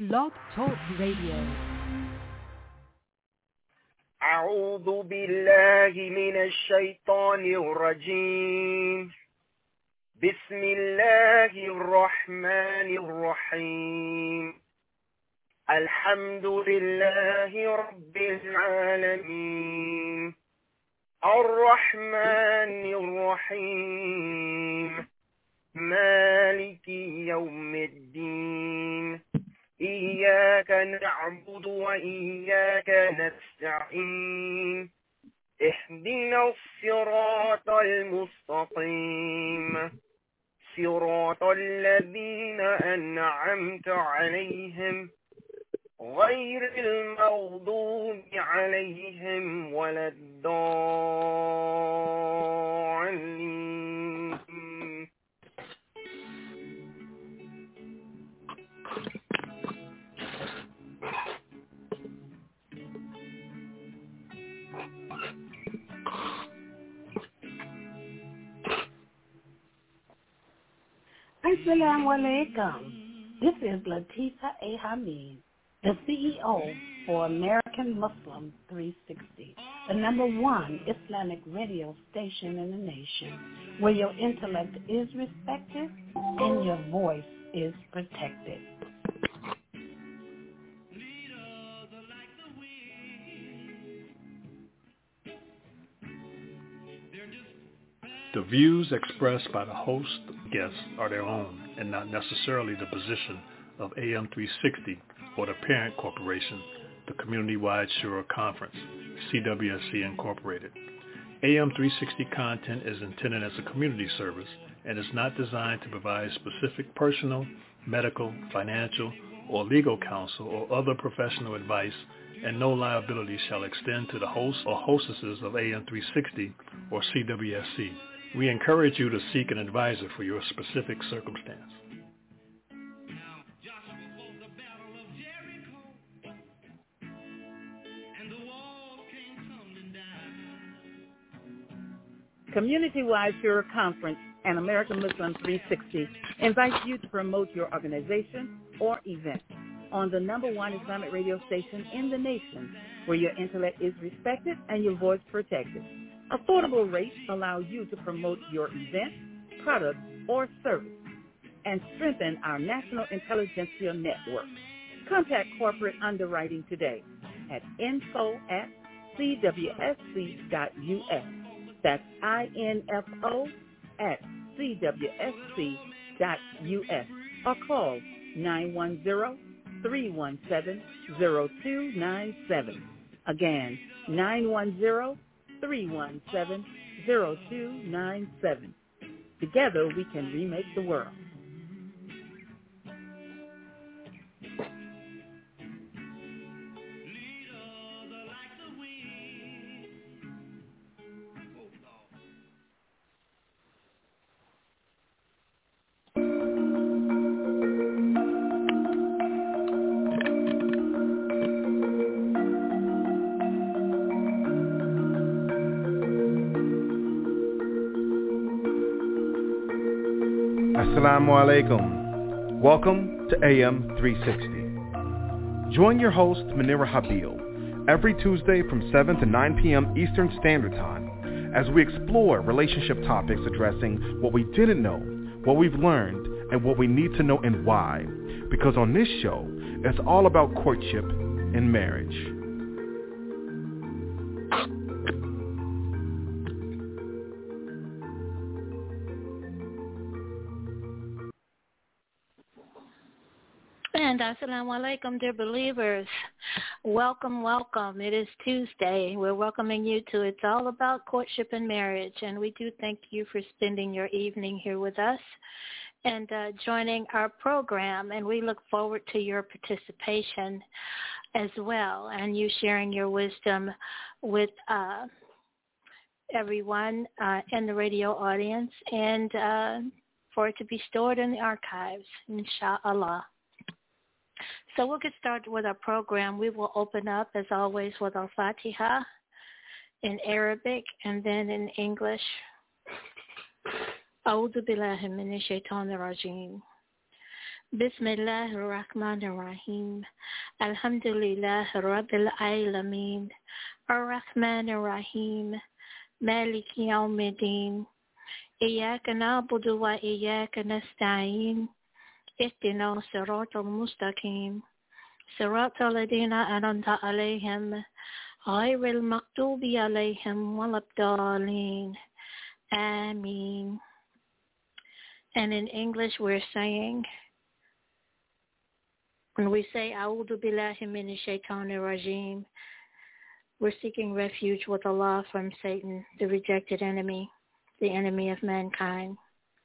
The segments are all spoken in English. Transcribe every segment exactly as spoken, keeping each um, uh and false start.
Blog Talk Radio. أعوذ بالله من الشيطان الرجيم. بسم الله الرحمن الرحيم. الحمد لله رب العالمين الرحمن الرحيم مالك يوم الدين إياك نعبد وإياك نستعين اهدنا الصراط المستقيم صراط الذين أنعمت عليهم غير المغضوب عليهم ولا الضالين. Assalamu alaikum. This is Latifa A. Hamid, the C E O for American Muslim three sixty, the number one Islamic radio station in the nation, where your intellect is respected and your voice is protected. The views expressed by the host and guests are their own and not necessarily the position of A M three sixty or the parent corporation, the Community-Wide Shura Conference, C W S C Incorporated. A M three sixty content is intended as a community service and is not designed to provide specific personal, medical, financial, or legal counsel or other professional advice, and no liability shall extend to the hosts or hostesses of A M three sixty or C W S C. We encourage you to seek an advisor for your specific circumstance. Community-Wide Shura Conference and American Muslim three sixty invites you to promote your organization or event on the number one Islamic radio station in the nation, where your intellect is respected and your voice protected. Affordable rates allow you to promote your event, product, or service and strengthen our national intelligentsia network. Contact corporate underwriting today at info at c w s c dot u s. That's I N F O at C W S C dot U S or call nine one zero, three one seven, zero two nine seven. Again, nine one zero, three one seven, zero two nine seven. Together we can remake the world. Assalamu alaikum. Welcome to A M three sixty. Join your host, Munira Habil, every Tuesday from seven to nine p.m. Eastern Standard Time as we explore relationship topics addressing what we didn't know, what we've learned, and what we need to know and why. Because on this show, it's all about courtship and marriage. And assalamu alaikum, dear believers. Welcome, welcome. It is Tuesday. We're welcoming you to It's All About Courtship and Marriage. And we do thank you for spending your evening here with us and uh, joining our program. And we look forward to your participation as well and you sharing your wisdom with uh, everyone uh, in the radio audience and uh, for it to be stored in the archives, inshallah. So we'll get started with our program. We will open up, as always, with our Fatiha in Arabic and then in English. أعوذ بالله من الشيطان الرجيم Bismillah ar-Rahman ar-Rahim. Alhamdulillah Rabbil Alameen. Ar-Rahman ar-Rahim. Maliki Yawmiddin. Iyyaka na'budu wa iyyaka nasta'in. Ihdina siratal mustaqim. Siratal ladina an'amta alayhim. Ghayril maghdubi alayhim waladdallin. Ameen. And in English we're saying, when we say A'udhu billahi minash shaitanir rajim, we're seeking refuge with Allah from Satan, the rejected enemy, the enemy of mankind.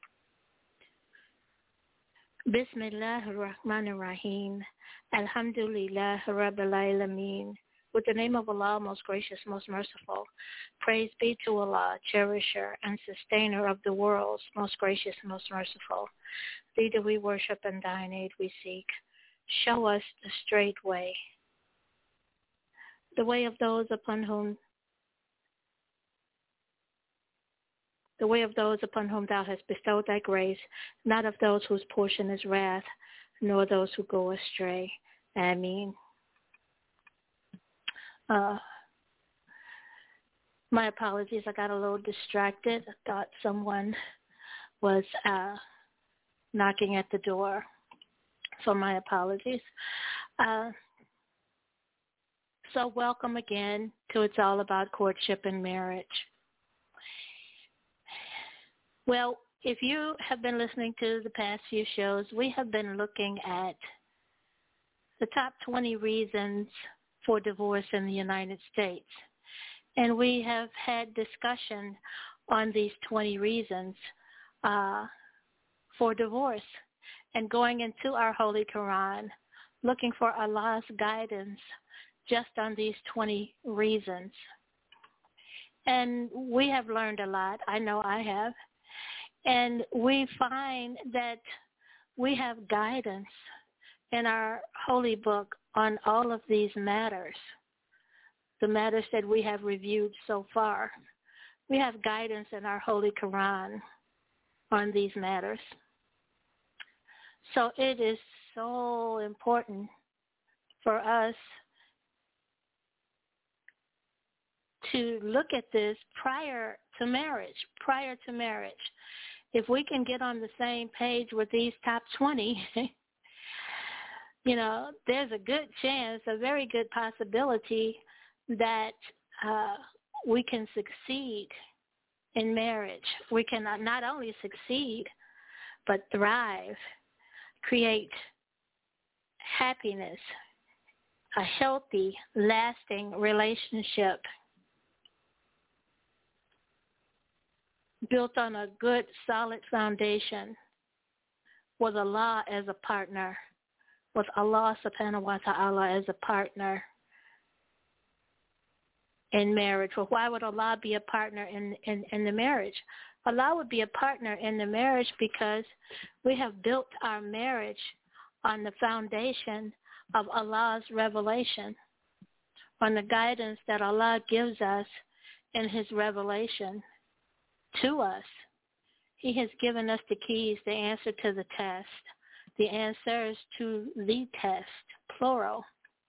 Bismillahir Rahmanir Rahim. Alhamdulillah Rabbil Alameen. With the name of Allah, most gracious, most merciful. Praise be to Allah, cherisher and sustainer of the worlds, most gracious, most merciful. Thee do we worship and thine aid we seek. Show us the straight way, the way of those upon whom the way of those upon whom thou hast bestowed thy grace, not of those whose portion is wrath, nor those who go astray. Ameen. Uh, my apologies, I got a little distracted. I thought someone was uh, knocking at the door. So my apologies. Uh, so welcome again to It's All About Courtship and Marriage. Well, if you have been listening to the past few shows, we have been looking at the top twenty reasons for divorce in the United States. And we have had discussion on these twenty reasons uh, for divorce. And going into our Holy Quran, looking for Allah's guidance just on these twenty reasons. And we have learned a lot. I know I have. And we find that we have guidance in our holy book on all of these matters, the matters that we have reviewed so far. We have guidance in our Holy Quran on these matters. So it is so important for us to look at this prior to marriage, prior to marriage. If we can get on the same page with these top twenty, you know, there's a good chance, a very good possibility that uh, we can succeed in marriage. We can not only succeed, but thrive, create happiness, a healthy, lasting relationship built on a good, solid foundation with Allah as a partner, with Allah subhanahu wa ta'ala as a partner in marriage. Well, why would Allah be a partner in, in, in the marriage? Allah would be a partner in the marriage because we have built our marriage on the foundation of Allah's revelation, on the guidance that Allah gives us in his revelation to us. He has given us the keys, the answer to the test, the answers to the test, plural,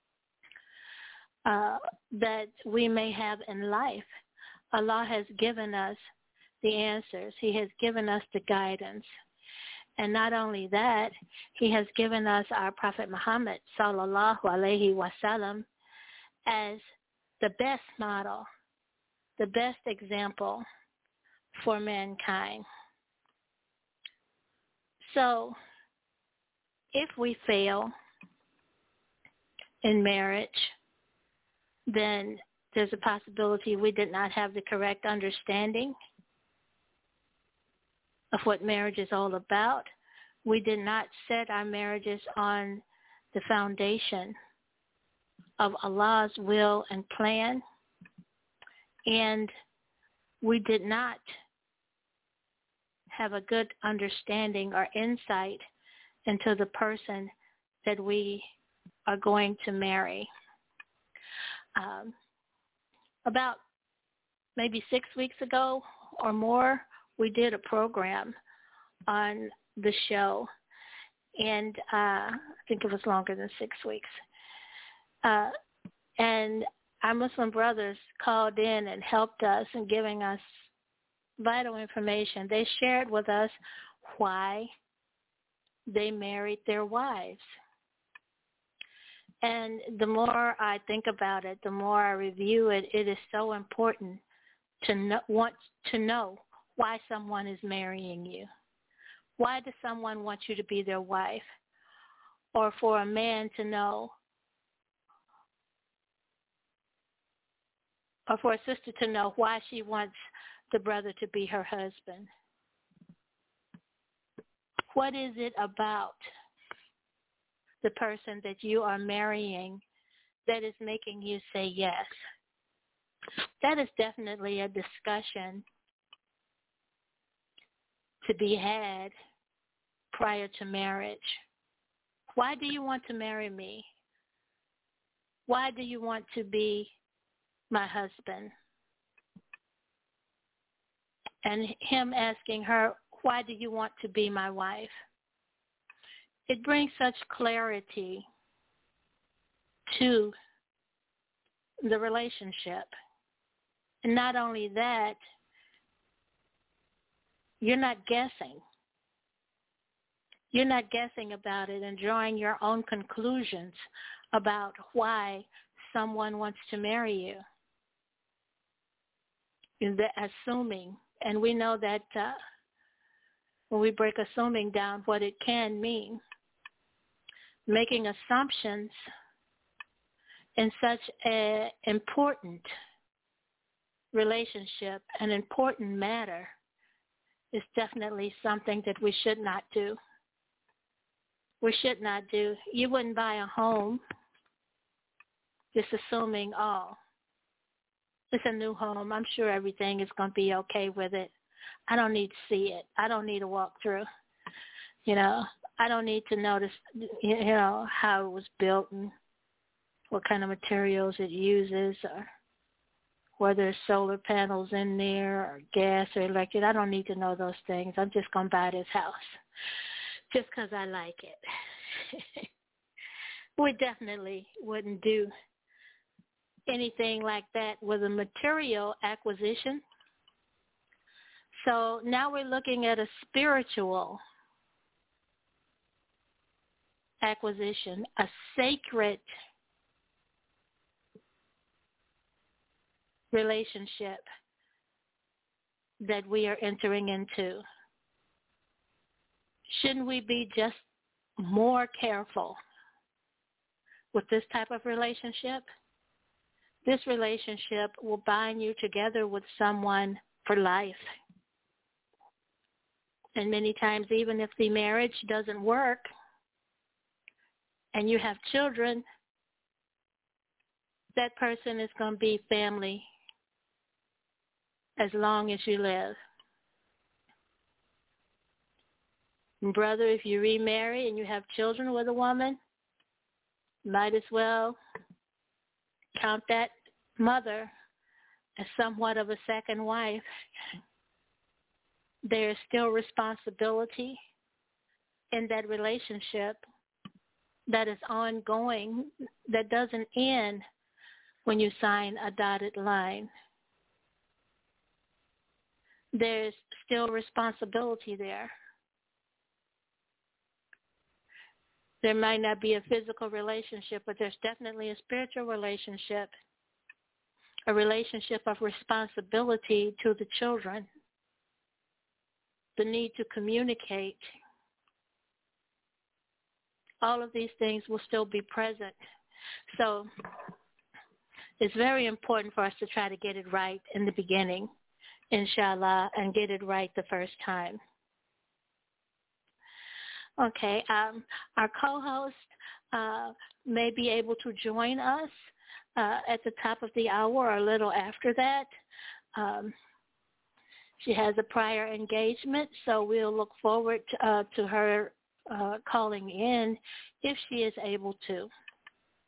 uh, that we may have in life. Allah has given us the answers. He has given us the guidance. And not only that, he has given us our Prophet Muhammad, sallallahu alaihi wasallam, as the best model, the best example for mankind. So if we fail in marriage, then there's a possibility we did not have the correct understanding of what marriage is all about. We did not set our marriages on the foundation of Allah's will and plan, and we did not have a good understanding or insight into the person that we are going to marry. Um, about maybe six weeks ago or more, we did a program on the show, and uh, I think it was longer than six weeks. Uh, and our Muslim brothers called in and helped us in giving us vital information. They shared with us why they married their wives. And the more I think about it, the more I review it, it is so important to know, want to know why someone is marrying you. Why does someone want you to be their wife? Or for a man to know, or for a sister to know why she wants the brother to be her husband. What is it about the person that you are marrying that is making you say yes? That is definitely a discussion to be had prior to marriage. Why do you want to marry me? Why do you want to be my husband? And him asking her, why do you want to be my wife? It brings such clarity to the relationship. And not only that, you're not guessing. You're not guessing about it and drawing your own conclusions about why someone wants to marry you. You're assuming, and we know that uh, when we break assuming down what it can mean, making assumptions in such an important relationship, an important matter, is definitely something that we should not do. We should not do. You wouldn't buy a home just assuming, oh, it's a new home. I'm sure everything is going to be okay with it. I don't need to see it. I don't need to walk through. You know, I don't need to notice, you know, how it was built and what kind of materials it uses, or whether there's solar panels in there or gas or electric. I don't need to know those things. I'm just going to buy this house just because I like it. We definitely wouldn't do anything like that with a material acquisition. So now we're looking at a spiritual acquisition, a sacred relationship that we are entering into. Shouldn't we be just more careful with this type of relationship? This relationship will bind you together with someone for life. And many times, even if the marriage doesn't work and you have children, that person is going to be family as long as you live. And brother, if you remarry and you have children with a woman, might as well count that mother as somewhat of a second wife. There is still responsibility in that relationship that is ongoing, that doesn't end when you sign a dotted line. There's still responsibility there. There might not be a physical relationship, but there's definitely a spiritual relationship, a relationship of responsibility to the children, the need to communicate. All of these things will still be present. So it's very important for us to try to get it right in the beginning, inshallah, and get it right the first time. Okay, um, our co-host uh, may be able to join us uh, at the top of the hour or a little after that. Um, she has a prior engagement, so we'll look forward to, uh, to her uh, calling in if she is able to.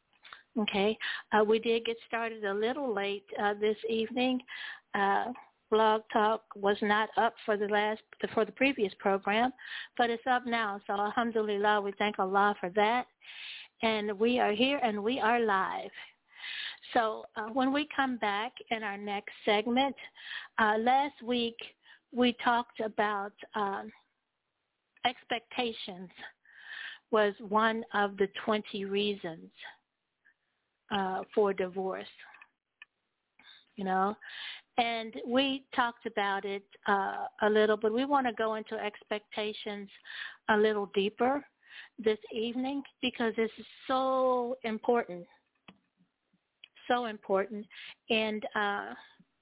Okay, uh, we did get started a little late uh, this evening. Uh, Blog Talk was not up for the last for the previous program, but it's up now. So alhamdulillah, we thank Allah for that. And we are here and we are live. So uh, when we come back in our next segment, uh, last week we talked about um, expectations was one of the twenty reasons uh, for divorce, you know. And we talked about it uh, a little, but we want to go into expectations a little deeper this evening because this is so important, so important, and uh,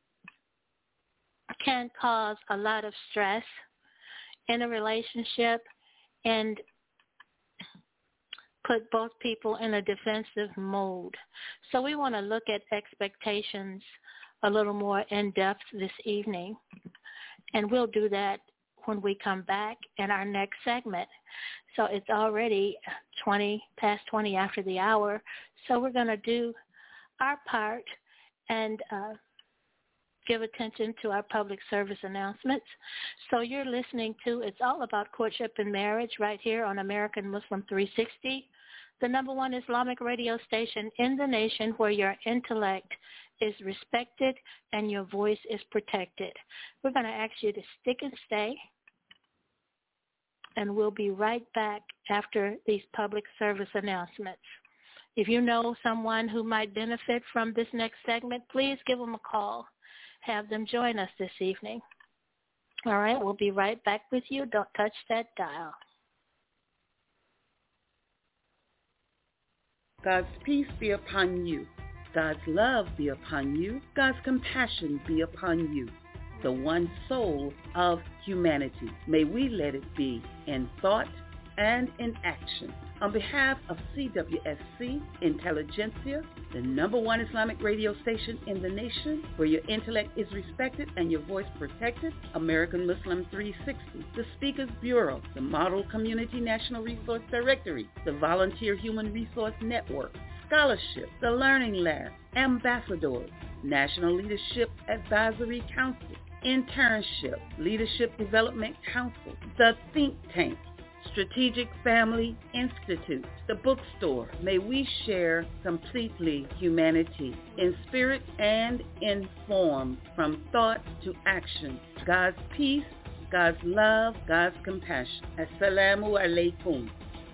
can cause a lot of stress in a relationship and put both people in a defensive mode. So we want to look at expectations a little more in depth this evening, and we'll do that when we come back in our next segment. So it's already twenty past twenty after the hour, so we're going to do our part and uh, give attention to our public service announcements. So you're listening to It's All About Courtship and Marriage right here on American Muslim three sixty, the number one Islamic radio station in the nation where your intellect is respected and your voice is protected. We're going to ask you to stick and stay, and we'll be right back after these public service announcements. If you know someone who might benefit from this next segment, please give them a call. Have them join us this evening. All right, we'll be right back with you. Don't touch that dial. God's peace be upon you. God's love be upon you. God's compassion be upon you, the one soul of humanity. May we let it be in thought and in action. On behalf of C W S C Intelligentsia, the number one Islamic radio station in the nation, where your intellect is respected and your voice protected, American Muslim three sixty, the Speakers Bureau, the Model Community National Resource Directory, the Volunteer Human Resource Network, Scholarship, the Learning Lab, Ambassadors, National Leadership Advisory Council, Internship, Leadership Development Council, the Think Tank, Strategic Family Institute, the bookstore. May we share completely humanity in spirit and in form, from thought to action. God's peace, God's love, God's compassion. Assalamu alaikum.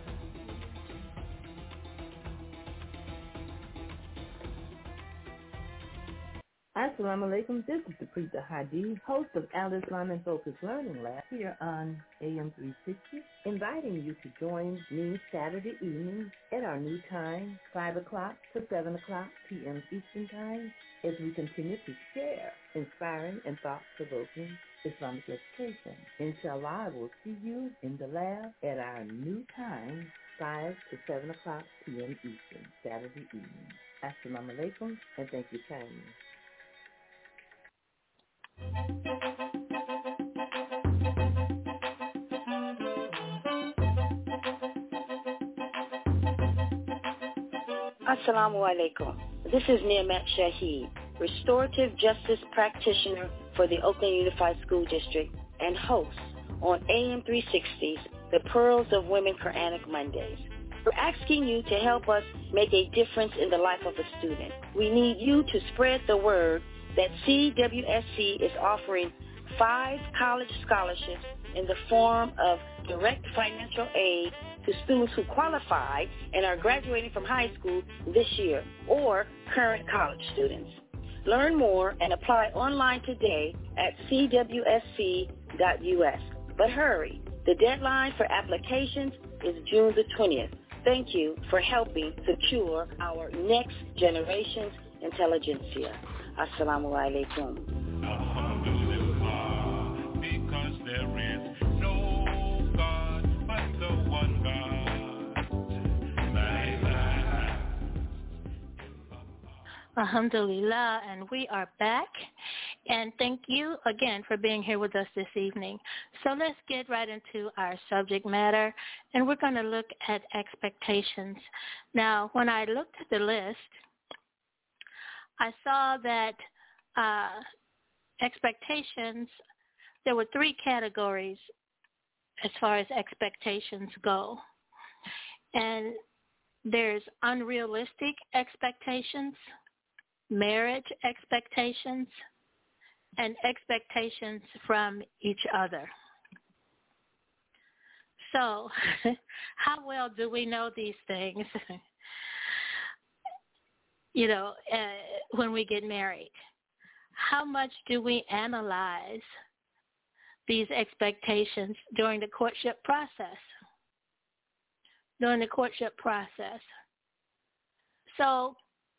Assalamu alaikum. This is the Preacher Hadid, host of Al Islam and Focus Learning Lab here on A M three sixty, inviting you to join me Saturday evenings at our new time, five o'clock to seven o'clock p.m. Eastern Time, as we continue to share inspiring and thought-provoking Islamic education. Inshallah, I will see you in the lab at our new time, five to seven o'clock p.m. Eastern, Saturday evening. Assalamu alaikum, and thank you kindly. Assalamu alaikum. This is Niamat Shaheed, Restorative Justice Practitioner for the Oakland Unified School District and host on A M three sixty's The Pearls of Women Quranic Mondays. We're asking you to help us make a difference in the life of a student. We need you to spread the word that C W S C is offering five college scholarships in the form of direct financial aid to students who qualify and are graduating from high school this year, or current college students. Learn more and apply online today at c w s c dot u s. But hurry, the deadline for applications is June the twentieth. Thank you for helping secure our next generation's intelligentsia. Assalamu alaikum. Alhamdulillah, because there is no God but the one God. La ilaha. Alhamdulillah, and we are back. And thank you again for being here with us this evening. So let's get right into our subject matter, and we're going to look at expectations. Now, when I looked at the list, I saw that uh, expectations, there were three categories as far as expectations go. And there's unrealistic expectations, marriage expectations, and expectations from each other. So, how well do we know these things, you know, uh, when we get married? How much do we analyze these expectations during the courtship process? During the courtship process. So,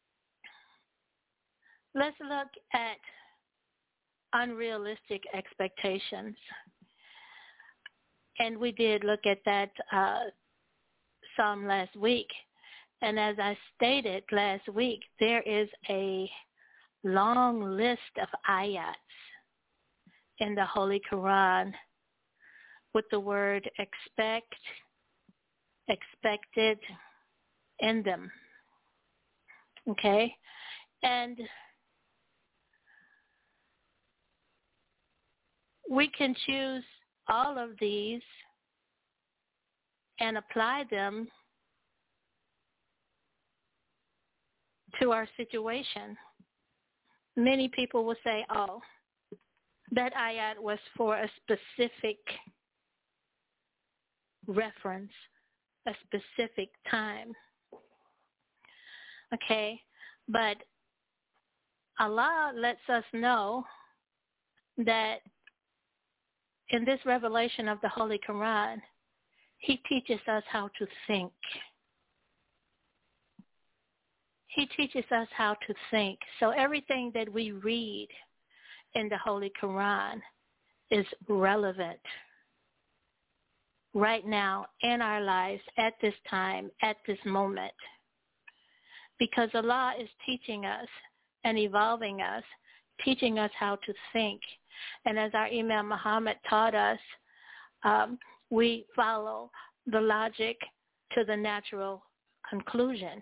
let's look at unrealistic expectations. And we did look at that uh, some last week. And as I stated last week, there is a long list of ayats in the Holy Quran with the word expect, expected in them. Okay? And we can choose all of these and apply them to our situation. Many people will say, oh, that ayat was for a specific reference, a specific time. Okay, but Allah lets us know that in this revelation of the Holy Quran, He teaches us how to think. He teaches us how to think. So everything that we read in the Holy Quran is relevant right now in our lives, at this time, at this moment. Because Allah is teaching us and evolving us, teaching us how to think. And as our Imam Muhammad taught us, um, we follow the logic to the natural conclusion.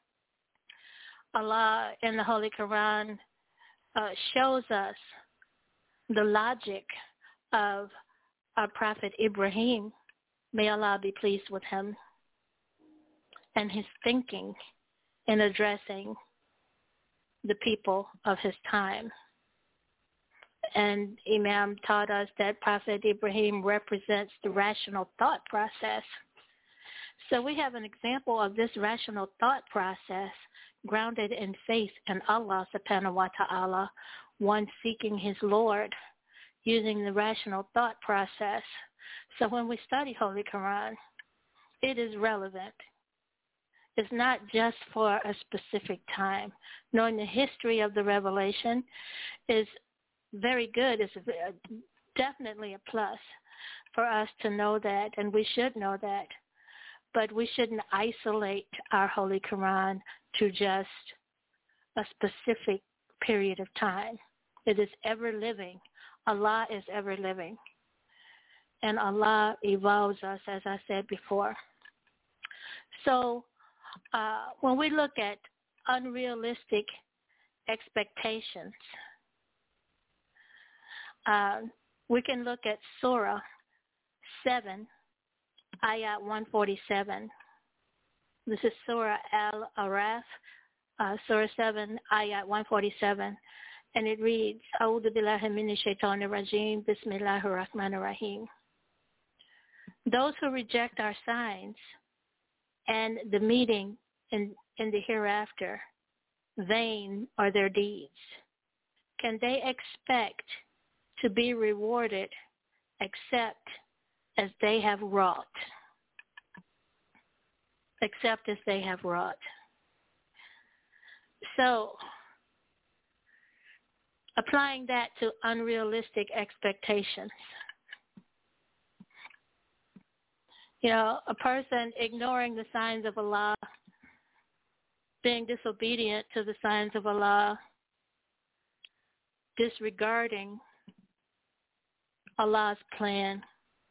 Allah in the Holy Quran uh, shows us the logic of our Prophet Ibrahim, may Allah be pleased with him, and his thinking in addressing the people of his time. And Imam taught us that Prophet Ibrahim represents the rational thought process. So we have an example of this rational thought process grounded in faith in Allah subhanahu wa ta'ala, one seeking his Lord using the rational thought process. So when we study Holy Quran, it is relevant. It's not just for a specific time. Knowing the history of the revelation is very good. It's definitely a plus for us to know that, and we should know that. But we shouldn't isolate our Holy Quran to just a specific period of time. It is ever living. Allah is ever living. And Allah evolves us, as I said before. So uh, when we look at unrealistic expectations, uh, we can look at Surah seven, Ayat one forty-seven. This is Surah Al-Araf, uh, Surah seven, Ayat one forty-seven. And it reads, A'udhu billahi minash shaitanir rajim, Bismillahir Rahmanir Rahim. Those who reject our signs and the meeting in, in the hereafter, vain are their deeds. Can they expect to be rewarded except as they have wrought? Except as they have wrought. So, applying that to unrealistic expectations. You know, a person ignoring the signs of Allah, being disobedient to the signs of Allah, disregarding Allah's plan,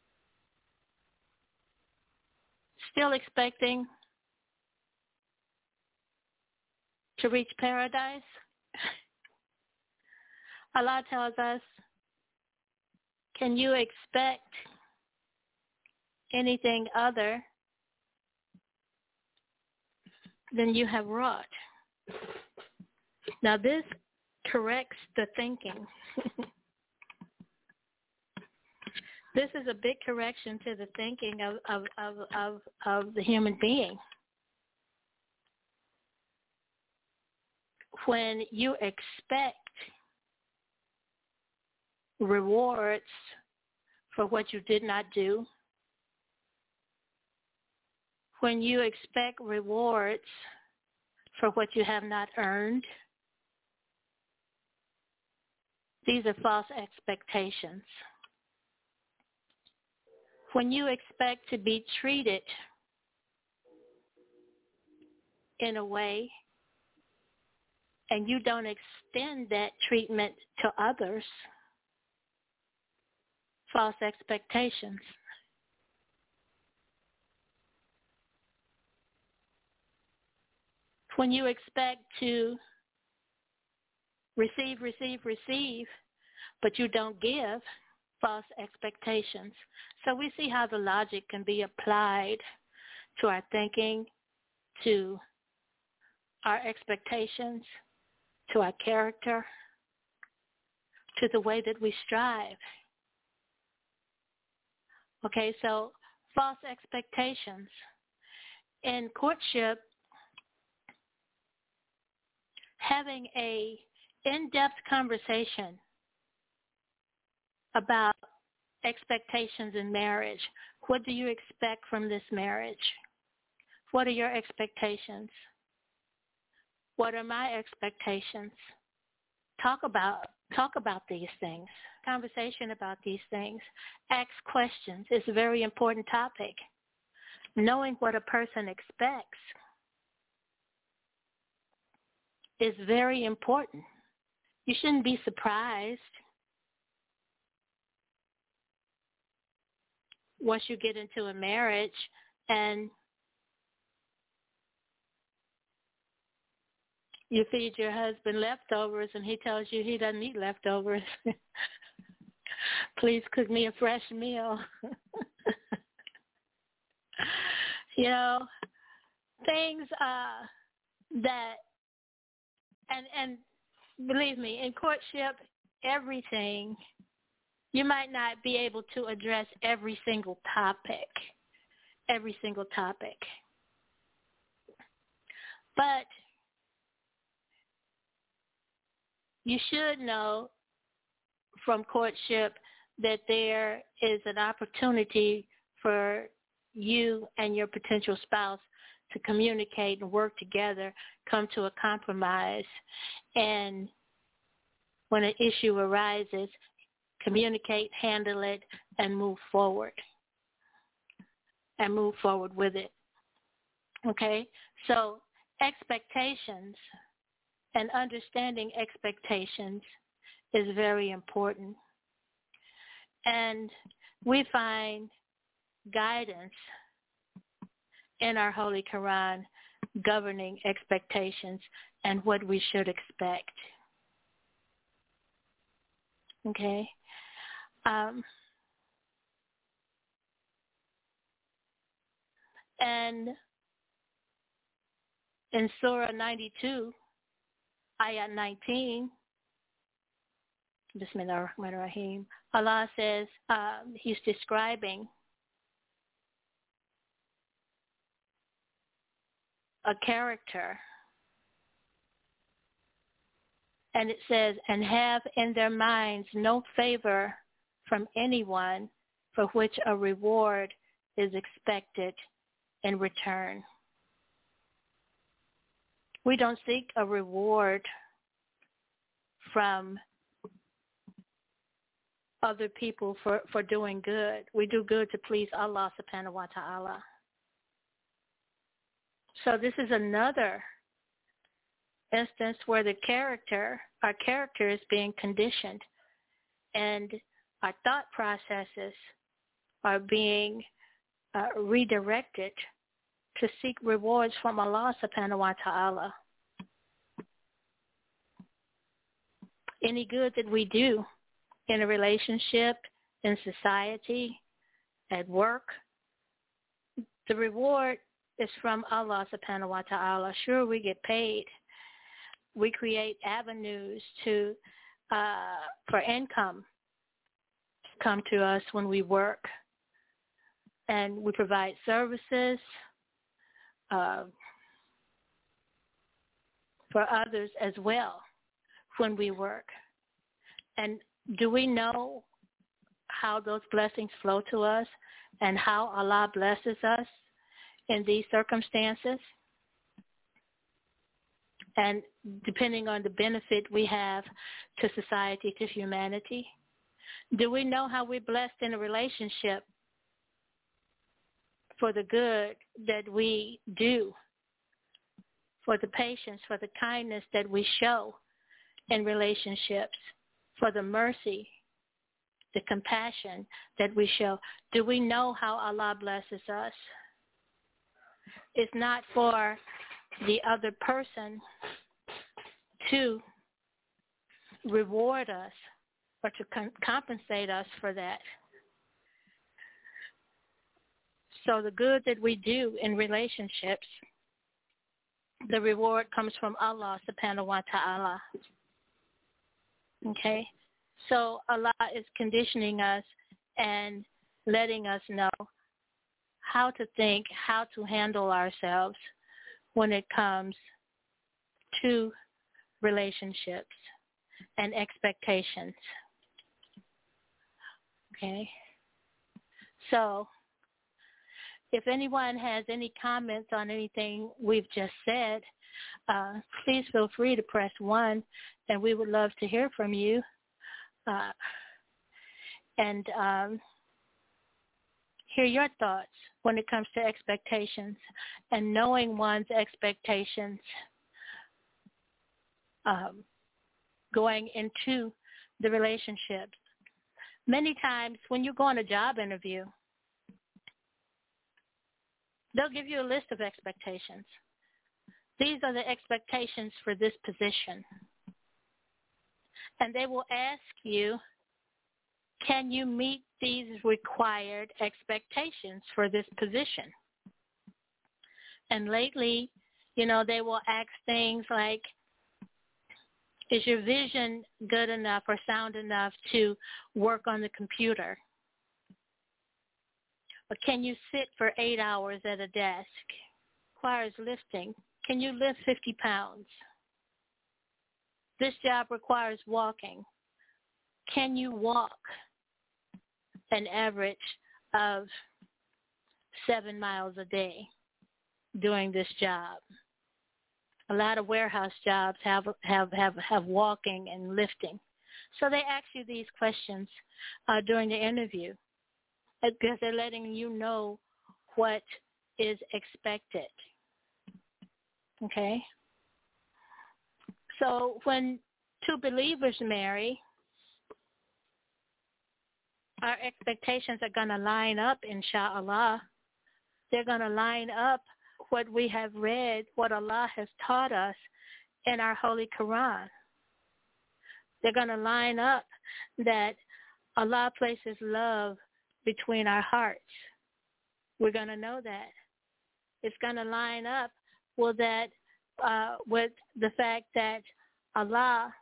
still expecting to reach paradise. Allah tells us, can you expect anything other than you have wrought? Now this corrects the thinking. This is a big correction to the thinking of, of, of, of, of the human being. When you expect rewards for what you did not do, when you expect rewards for what you have not earned, these are false expectations. When you expect to be treated in a way and you don't extend that treatment to others, false expectations. When you expect to receive, receive, receive, but you don't give, false expectations. So we see how the logic can be applied to our thinking, to our expectations, to our character, to the way that we strive. Okay, so false expectations. In courtship, having a in-depth conversation about expectations in marriage. What do you expect from this marriage? What are your expectations? What are my expectations? Talk about talk about these things. Conversation about these things. Ask questions. It's a very important topic. Knowing what a person expects is very important. You shouldn't be surprised once you get into a marriage and you feed your husband leftovers and he tells you he doesn't eat leftovers. Please cook me a fresh meal. You know, things uh, that, and, and believe me, in courtship, everything, you might not be able to address every single topic, every single topic. But you should know from courtship that there is an opportunity for you and your potential spouse to communicate and work together, come to a compromise, and when an issue arises, communicate, handle it, and move forward, and move forward with it. Okay? So expectations and understanding expectations is very important. And we find guidance in our Holy Quran governing expectations and what we should expect. Okay? Um, and in Surah ninety-two, Ayat nineteen, Bismillahirrahmanirrahim, Allah says, uh, he's describing a character. And it says, and have in their minds no favor from anyone for which a reward is expected in return. We don't seek a reward from other people for, for doing good. We do good to please Allah subhanahu wa ta'ala. So this is another instance where the character, our character is being conditioned and our thought processes are being uh, redirected to seek rewards from Allah subhanahu wa ta'ala. any good that we do in a relationship, in society, at work, the reward is from Allah subhanahu wa ta'ala. Sure, we get paid. We create avenues to uh, for income to come to us when we work. And we provide services uh, for others as well when we work. And do we know how those blessings flow to us and how Allah blesses us in these circumstances? And depending on the benefit we have to society, to humanity, do we know how we're blessed in a relationship for the good that we do, for the patience, for the kindness that we show in relationships, for the mercy, the compassion that we show? Do we know how Allah blesses us? It's not for the other person to reward us or to com- compensate us for that. So the good that we do in relationships, the reward comes from Allah subhanahu wa ta'ala. Okay? So Allah is conditioning us and letting us know how to think, how to handle ourselves when it comes to relationships and expectations. Okay? So if anyone has any comments on anything we've just said, uh, please feel free to press one, and we would love to hear from you. Uh, and um, hear your thoughts when it comes to expectations and knowing one's expectations um, going into the relationship. Many times when you go on a job interview, they'll give you a list of expectations. These are the expectations for this position. And they will ask you, can you meet these required expectations for this position? And lately, you know, they will ask things like, is your vision good enough or sound enough to work on the computer? Or can you sit for eight hours at a desk? Requires lifting. Can you lift fifty pounds? This job requires walking. Can you walk an average of seven miles a day doing this job? A lot of warehouse jobs have have have, have walking and lifting. So they ask you these questions uh, during the interview because they're letting you know what is expected. Okay? So when two believers marry, our expectations are going to line up, inshallah. They're going to line up what we have read, what Allah has taught us in our Holy Quran. They're going to line up that Allah places love between our hearts. We're going to know that. It's going to line up with that, uh, with the fact that Allah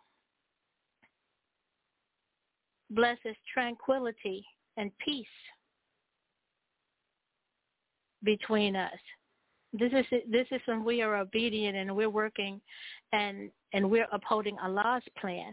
blesses tranquility and peace between us. This is this is when we are obedient and we're working and and we're upholding Allah's plan.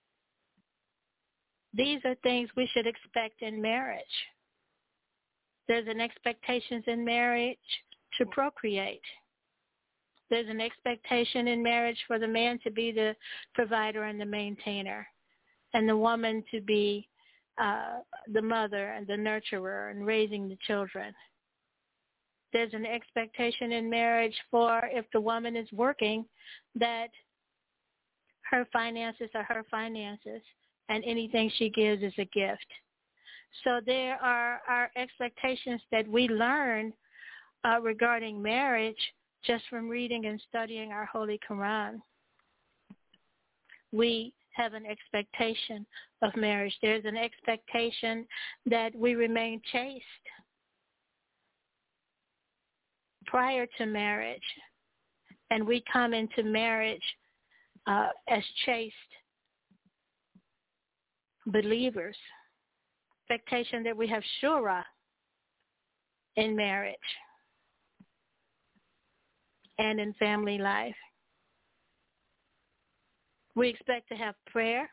These are things we should expect in marriage. There's an expectation in marriage to procreate. There's an expectation in marriage for the man to be the provider and the maintainer, and the woman to be uh, the mother and the nurturer and raising the children. There's an expectation in marriage for, if the woman is working, that her finances are her finances and anything she gives is a gift. So there are our expectations that we learn uh, regarding marriage just from reading and studying our Holy Quran. We have an expectation of marriage. There's an expectation that we remain chaste prior to marriage, and we come into marriage uh, as chaste believers. Expectation that we have shura in marriage and in family life. We expect to have prayer,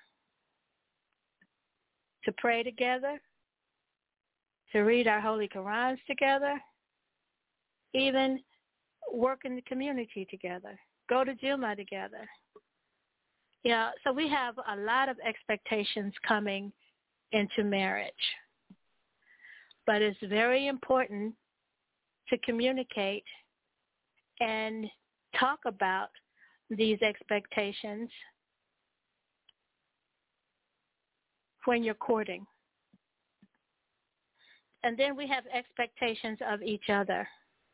to pray together, to read our Holy Qurans together, even work in the community together, go to Jummah together. Yeah, so we have a lot of expectations coming into marriage. But it's very important to communicate and talk about these expectations when you're courting. And then we have expectations of each other.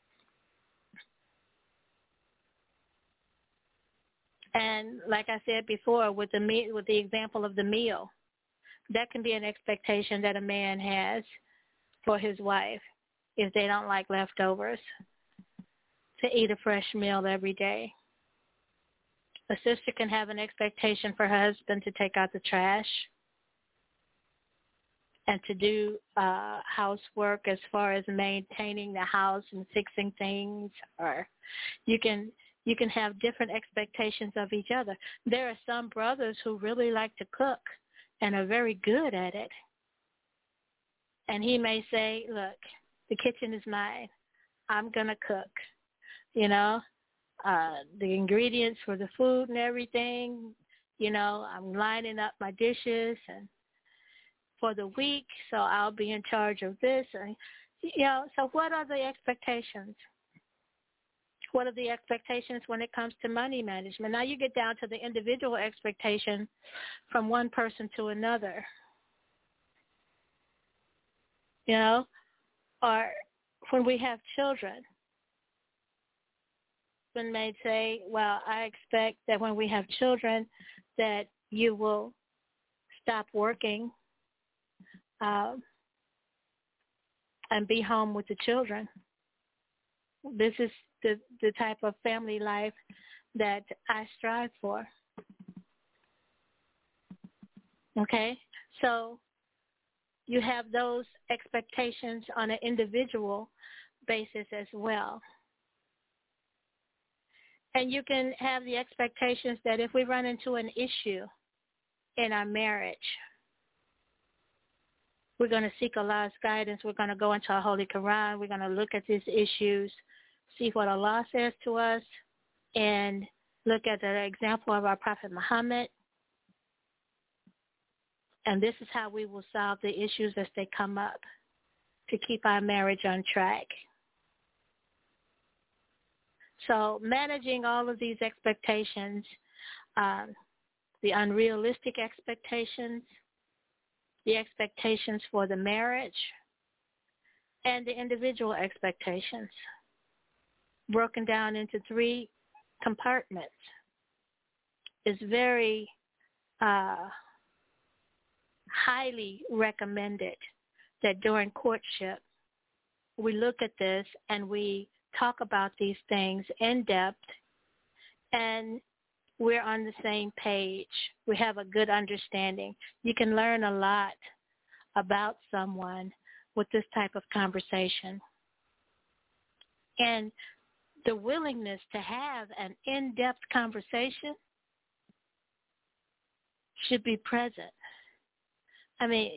And like I said before, with the me- with the example of the meal, that can be an expectation that a man has for his wife if they don't like leftovers, to eat a fresh meal every day. A sister can have an expectation for her husband to take out the trash and to do uh, housework as far as maintaining the house and fixing things. Or you can you can have different expectations of each other. There are some brothers who really like to cook and are very good at it. And he may say, look, the kitchen is mine. I'm going to cook. You know, uh, the ingredients for the food and everything, you know, I'm lining up my dishes and for the week, so I'll be in charge of this. And, you know, so what are the expectations? What are the expectations when it comes to money management? Now you get down to the individual expectation from one person to another. You know, or when we have children, one may say, well, I expect that when we have children that you will stop working uh, and be home with the children. This is the, the type of family life that I strive for. Okay? So you have those expectations on an individual basis as well. And you can have the expectations that if we run into an issue in our marriage, we're going to seek Allah's guidance. We're going to go into our Holy Quran. We're going to look at these issues, see what Allah says to us, and look at the example of our Prophet Muhammad. And this is how we will solve the issues as they come up to keep our marriage on track. So managing all of these expectations, um, the unrealistic expectations, the expectations for the marriage, and the individual expectations, broken down into three compartments, is very uh, highly recommended that during courtship we look at this and we talk about these things in depth, and we're on the same page. We have a good understanding. You can learn a lot about someone with this type of conversation. And the willingness to have an in-depth conversation should be present. I mean,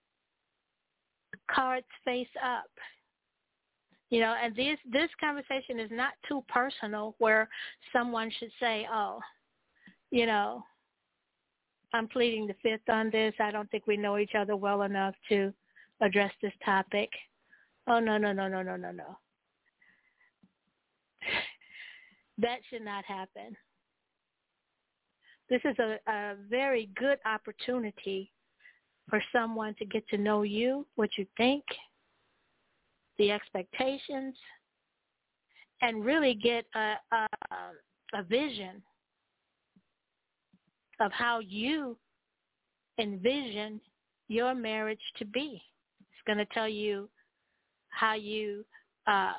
cards face up. You know, and this this conversation is not too personal where someone should say, oh, you know, I'm pleading the fifth on this. I don't think we know each other well enough to address this topic. Oh, no, no, no, no, no, no, no. That should not happen. This is a, a very good opportunity for someone to get to know you, what you think, the expectations, and really get a, a, a vision of how you envision your marriage to be. It's going to tell you how you uh,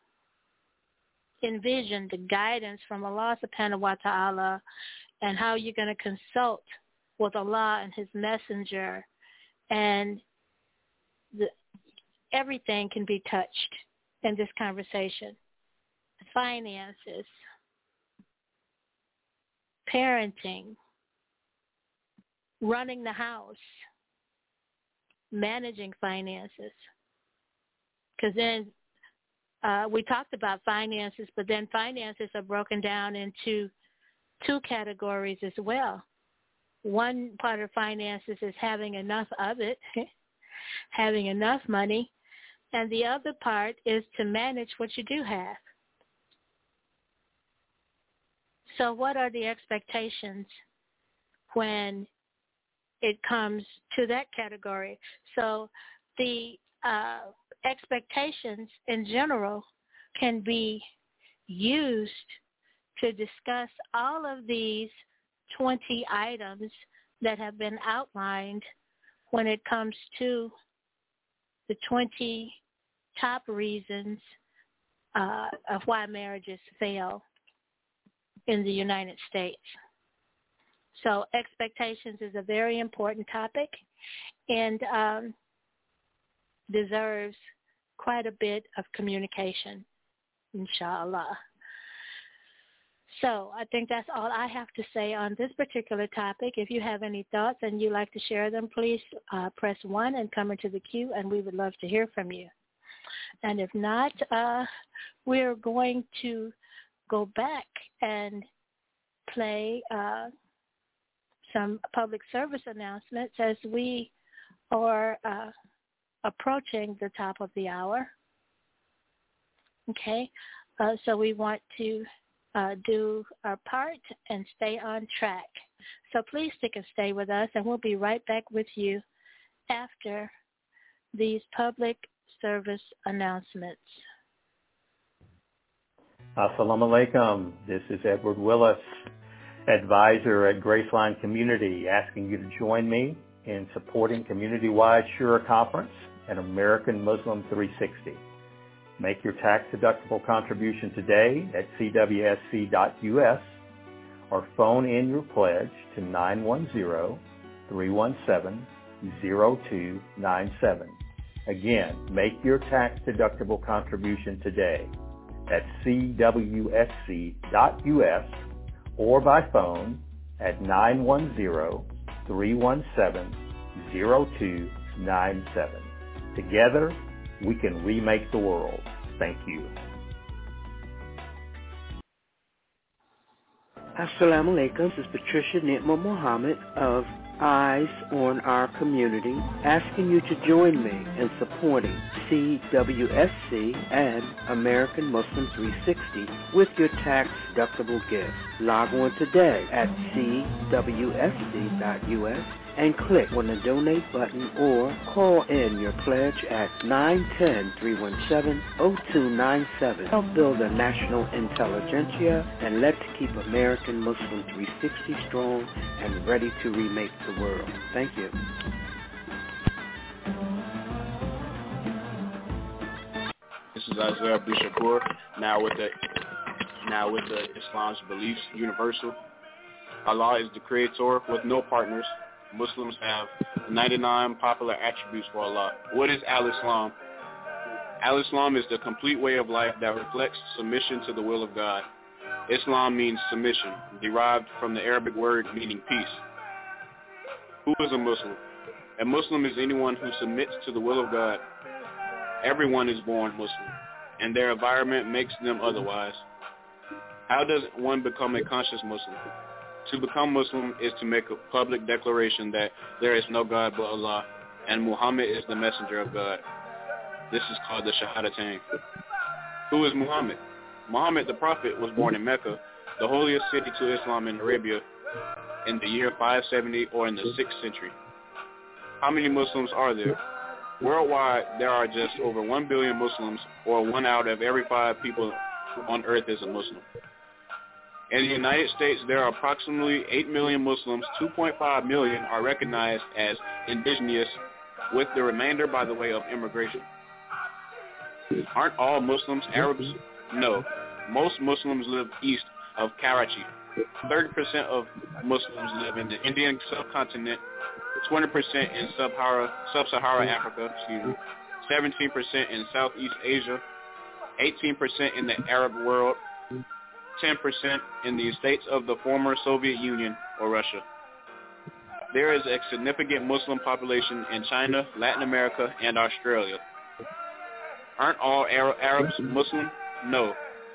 envision the guidance from Allah subhanahu wa ta'ala and how you're going to consult with Allah and his messenger, and the, everything can be touched in this conversation. Finances, parenting, running the house, managing finances. Because then uh, we talked about finances, but then finances are broken down into two categories as well. One part of finances is having enough of it, having enough money, and the other part is to manage what you do have. So what are the expectations when it comes to that category? So the uh, expectations in general can be used to discuss all of these twenty items that have been outlined when it comes to the twenty top reasons uh, of why marriages fail in the United States. So expectations is a very important topic and um, deserves quite a bit of communication, inshallah. So I think that's all I have to say on this particular topic. If you have any thoughts and you'd like to share them, please uh, press one and come into the queue, and we would love to hear from you. And if not, uh, we're going to go back and play uh, some public service announcements as we are uh, approaching the top of the hour. Okay, uh, so we want to Uh, do our part and stay on track. So please stick and stay with us, and we'll be right back with you after these public service announcements. Assalamu alaikum. This is Edward Willis, advisor at Graceline Community, asking you to join me in supporting community-wide Shura Conference and American Muslim three sixty. Make your tax-deductible contribution today at C W S C dot U S or phone in your pledge to nine one zero, three one seven, zero two nine seven. Again, make your tax-deductible contribution today at C W S C dot U S or by phone at nine one zero, three one seven, zero two nine seven. Together, we can remake the world. Thank you. Assalamu alaikum. This is Patricia Nitma Muhammad of Eyes on Our Community, asking you to join me in supporting C W S C and American Muslim three sixty with your tax-deductible gift. Log on today at C W S C dot U S and click on the donate button or call in your pledge at nine one zero, three one seven, zero two nine seven. Help build a national intelligentsia and let's keep American Muslim three sixty strong and ready to remake the world. Thank you. This is Isaiah Abdul Shakur, now with the now with the Islam's beliefs universal. Allah is the creator with no partners. Muslims have ninety-nine popular attributes for Allah. What is Al-Islam? Al-Islam is the complete way of life that reflects submission to the will of God. Islam means submission, derived from the Arabic word meaning peace. Who is a Muslim? A Muslim is anyone who submits to the will of God. Everyone is born Muslim, and their environment makes them otherwise. How does one become a conscious Muslim? To become Muslim is to make a public declaration that there is no God but Allah, and Muhammad is the messenger of God. This is called the Shahadatain. Who is Muhammad? Muhammad the Prophet was born in Mecca, the holiest city to Islam in Arabia, in the year five seventy or in the sixth century. How many Muslims are there? Worldwide, there are just over one billion Muslims, or one out of every five people on earth is a Muslim. In the United States, there are approximately eight million Muslims. two point five million are recognized as indigenous, with the remainder by the way of immigration. Aren't all Muslims Arabs? No. Most Muslims live east of Karachi. thirty percent of Muslims live in the Indian subcontinent, twenty percent in Sub-Sahara, Sub-Saharan Africa, excuse me, seventeen percent in Southeast Asia, eighteen percent in the Arab world, ten percent in the states of the former Soviet Union or Russia. There is a significant Muslim population in China, Latin America, and Australia. Aren't all Arabs Muslim? No.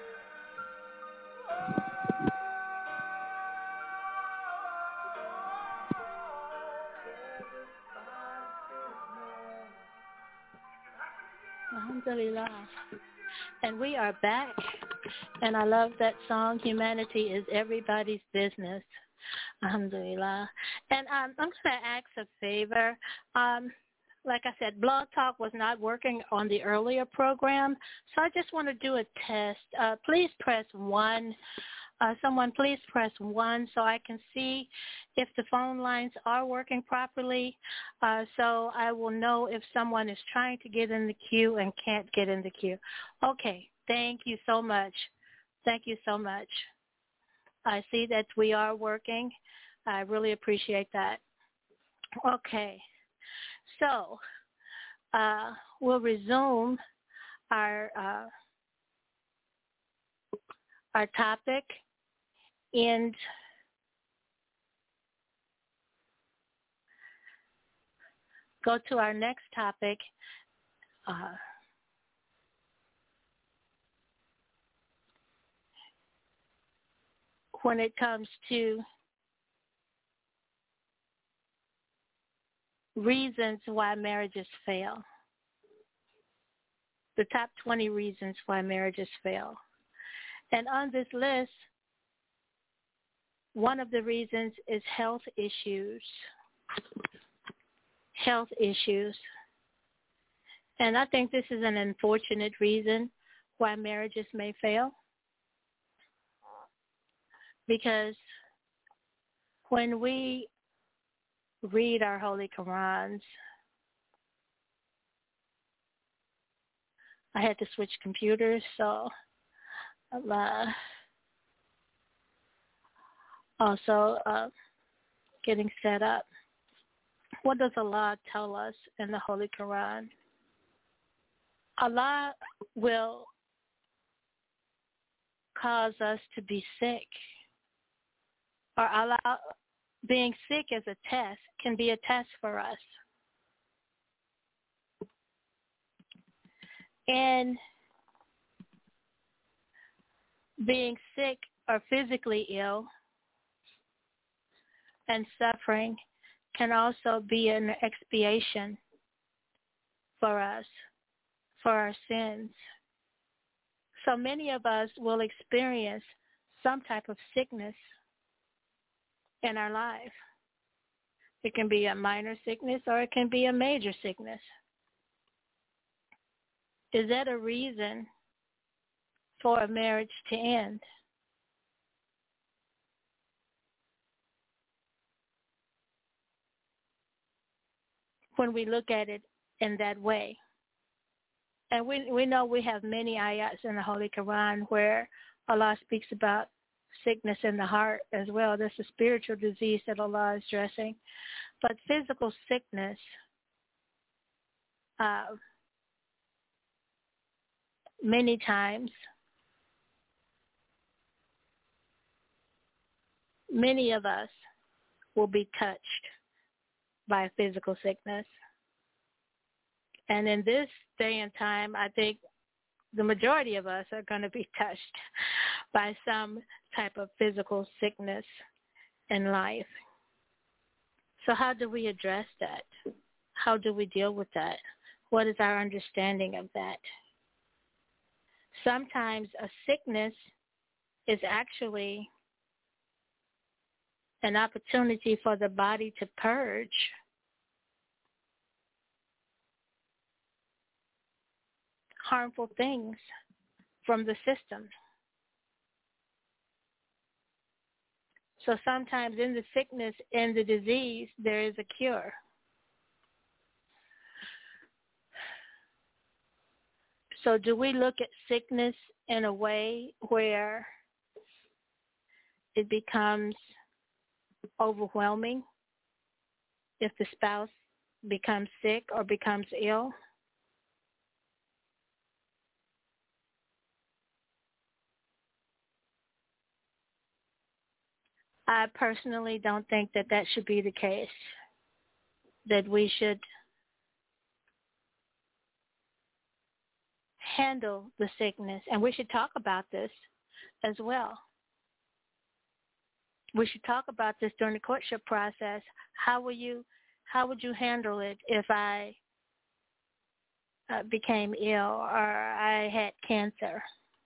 Alhamdulillah. And we are back. And I love that song, Humanity is Everybody's Business. Alhamdulillah. And um, I'm going to ask a favor. Um, like I said, Blog Talk was not working on the earlier program, so I just want to do a test. Uh, please press one. Uh, someone please press one so I can see if the phone lines are working properly, uh, so I will know if someone is trying to get in the queue and can't get in the queue. Okay, thank you so much. Thank you so much. I see that we are working. I really appreciate that. Okay. So uh, we'll resume our uh, our topic and go to our next topic. Uh, when it comes to reasons why marriages fail. The top twenty reasons why marriages fail. And on this list, one of the reasons is health issues. Health issues. And I think this is an unfortunate reason why marriages may fail. Because when we read our Holy Qurans, I had to switch computers, so I'm uh, also uh, getting set up. What does Allah tell us in the Holy Quran? Allah will cause us to be sick, or Allah being sick as a test can be a test for us. And being sick or physically ill and suffering can also be an expiation for us, for our sins. So many of us will experience some type of sickness in our life. It can be a minor sickness or it can be a major sickness. Is that a reason for a marriage to end? When we look at it in that way. And we we know we have many ayats in the Holy Quran where Allah speaks about sickness in the heart as well. That's a spiritual disease that Allah is addressing. But physical sickness, uh, many times, many of us will be touched by physical sickness. And in this day and time, I think the majority of us are going to be touched by some type of physical sickness in life. So how do we address that? How do we deal with that? What is our understanding of that? Sometimes a sickness is actually an opportunity for the body to purge harmful things from the system. So sometimes in the sickness, in the disease, there is a cure. So do we look at sickness in a way where it becomes overwhelming if the spouse becomes sick or becomes ill? I personally don't think that that should be the case, that we should handle the sickness, and we should talk about this as well. We should talk about this during the courtship process. How will you, how would you handle it if I uh, became ill or I had cancer?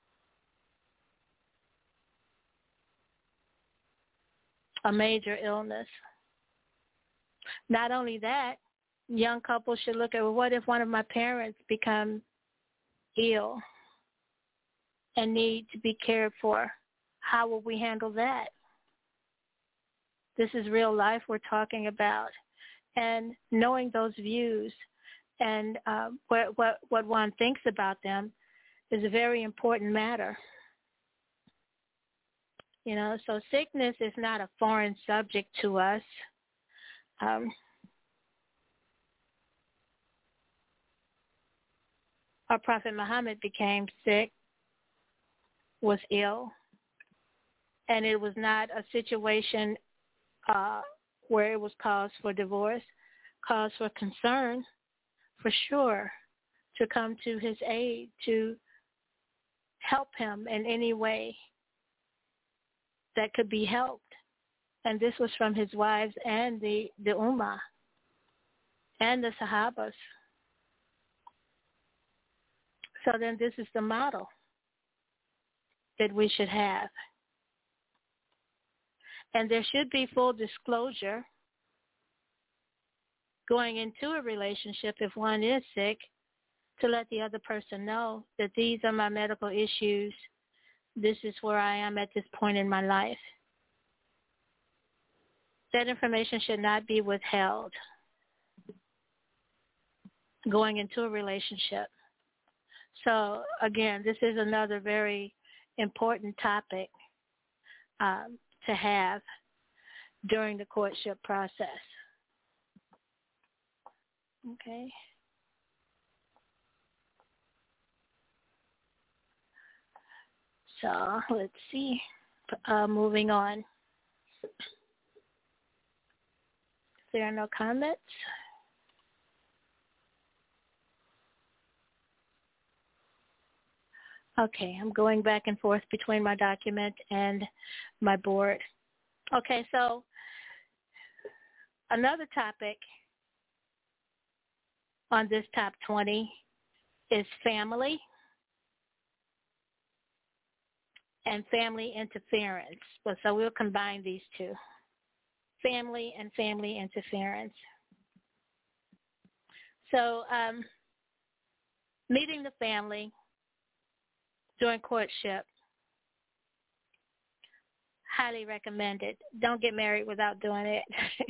A major illness. Not only that, young couples should look at, well, what if one of my parents become ill and need to be cared for? How will we handle that? This is real life we're talking about. And knowing those views and uh, what, what, what one thinks about them is a very important matter. You know, so sickness is not a foreign subject to us. Um, our Prophet Muhammad became sick, was ill, and it was not a situation uh, where it was cause for divorce, cause for concern, for sure, to come to his aid, to help him in any way that could be helped. And this was from his wives and the, the Ummah and the Sahabas. So then this is the model that we should have. And there should be full disclosure going into a relationship if one is sick, to let the other person know that these are my medical issues. This is where I am at this point in my life. That information should not be withheld going into a relationship. So, again, this is another very important topic um, to have during the courtship process. Okay. So let's see, uh, moving on. If there are no comments. Okay, I'm going back and forth between my document and my board. Okay, so another topic on this top twenty is family and family interference. But so we'll combine these two, family and family interference. So um, meeting the family during courtship, highly recommended. Don't get married without doing it.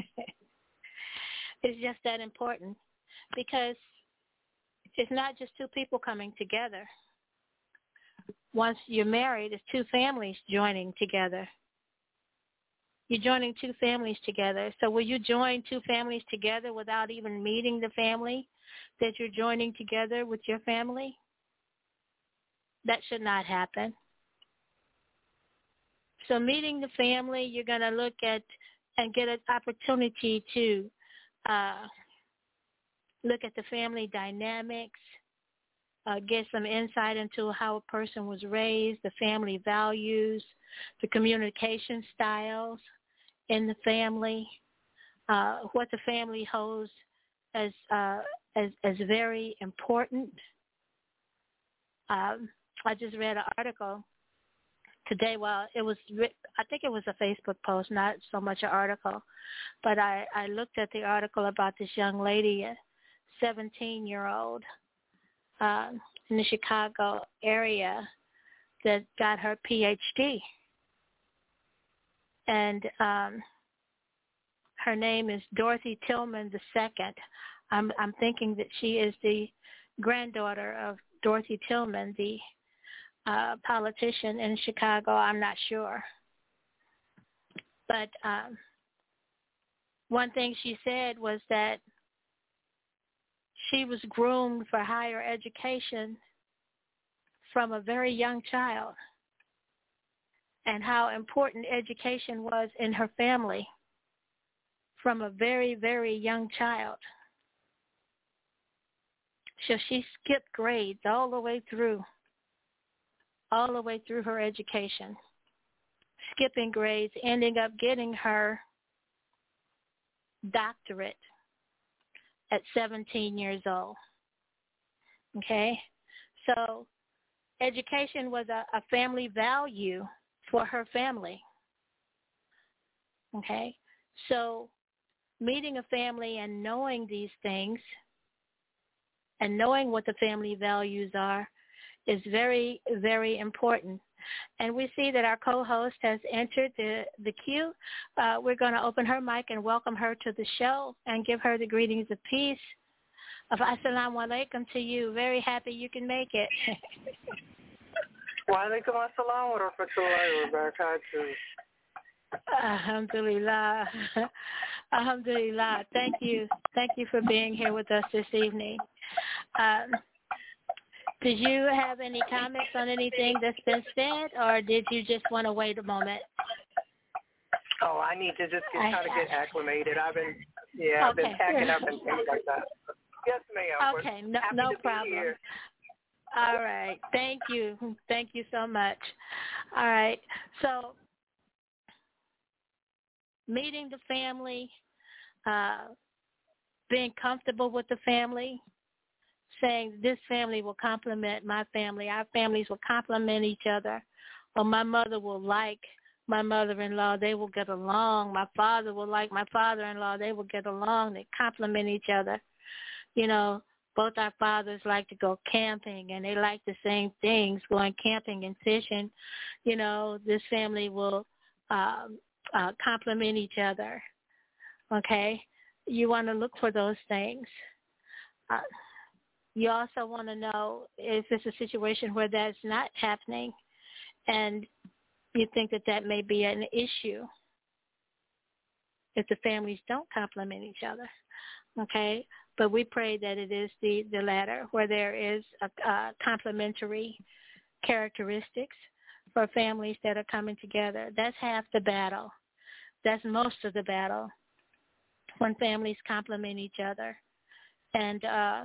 It's just that important, because it's not just two people coming together. Once you're married, it's two families joining together. You're joining two families together. So will you join two families together without even meeting the family that you're joining together with your family? That should not happen. So meeting the family, you're going to look at and get an opportunity to uh, look at the family dynamics, uh, get some insight into how a person was raised, the family values, the communication styles in the family, uh, what the family holds as uh, as, as very important. Um, I just read an article today. Well, it was, I think it was a Facebook post, not so much an article, but I, I looked at the article about this young lady, a seventeen-year-old uh, in the Chicago area that got her P H D. and um, her name is Dorothy Tillman the second. I'm, I'm thinking that she is the granddaughter of Dorothy Tillman, the uh, politician in Chicago. I'm not sure. But um, one thing she said was that she was groomed for higher education from a very young child, and how important education was in her family from a very, very young child. So she skipped grades all the way through, all the way through her education, skipping grades, ending up getting her doctorate at seventeen years old. Okay? So education was a, a family value for her family. Okay? So meeting a family and knowing these things and knowing what the family values are is very, very important. And we see that our co-host has entered the, the queue. Uh, we're going to open her mic and welcome her to the show and give her the greetings of peace. Of Assalamu alaikum to you. Very happy you can make it. Wa alaikum assalam wa rahmatullahi wa barakatuh. Alhamdulillah. Alhamdulillah. Thank you. Thank you for being here with us this evening. Um, did you have any comments on anything that's been said, or did you just want to wait a moment? Oh, I need to just get, kind of get acclimated. I've been, yeah, I've okay. been packing up and things like that. Yes, ma'am. Okay, no, Happy no to be problem. here. All right. Thank you. Thank you so much. All right. So meeting the family, uh, being comfortable with the family, saying this family will complement my family, our families will complement each other, or my mother will like my mother-in-law, they will get along, my father will like my father-in-law, they will get along, they complement each other. You know, both our fathers like to go camping, and they like the same things, going camping and fishing. You know, this family will um, uh, complement each other, okay? You want to look for those things. Uh, you also want to know if it's a situation where that's not happening and you think that that may be an issue if the families don't complement each other, okay? But we pray that it is the, the latter, where there is a, a complementary characteristics for families that are coming together. That's half the battle. That's most of the battle, when families complement each other and uh,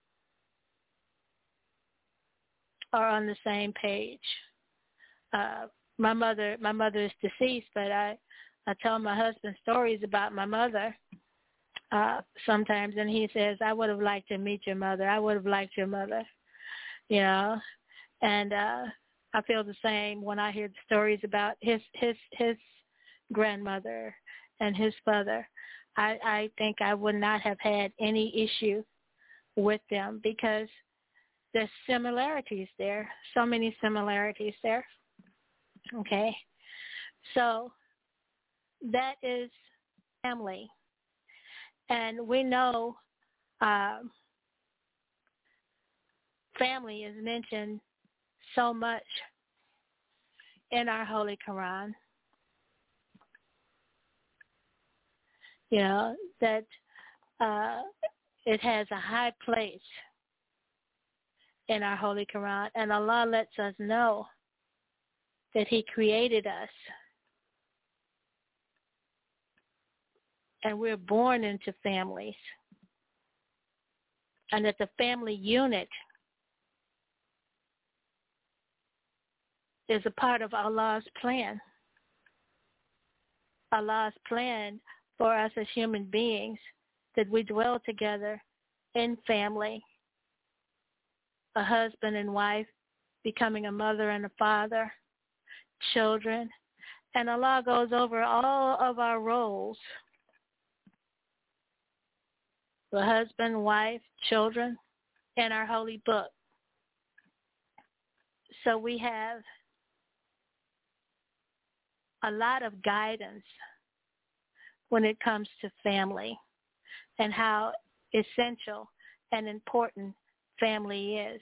are on the same page. Uh, my mother, my mother is deceased, but I, I tell my husband stories about my mother uh, sometimes, and he says, I would have liked to meet your mother. I would have liked your mother, you know. And uh, I feel the same when I hear the stories about his his his grandmother and his father. I, I think I would not have had any issue with them because there's similarities there, so many similarities there. Okay, so that is family. And we know uh, family is mentioned so much in our Holy Quran. You know, that uh, it has a high place in our Holy Quran. And Allah lets us know that he created us. And we're born into families. And that the family unit is a part of Allah's plan. Allah's plan for us as human beings, that we dwell together in family, a husband and wife becoming a mother and a father, children, and Allah goes over all of our roles, the husband, wife, children, in our holy book. So we have a lot of guidance when it comes to family and how essential and important family is,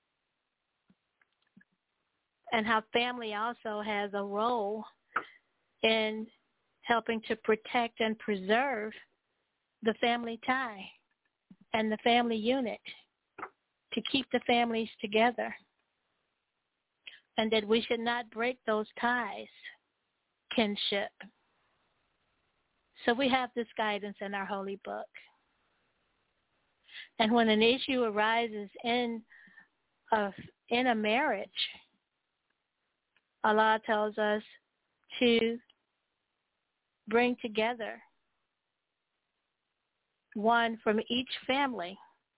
and how family also has a role in helping to protect and preserve the family tie and the family unit, to keep the families together, and that we should not break those ties, kinship. So we have this guidance in our holy book. And when an issue arises in a, in a marriage, Allah tells us to bring together one from each family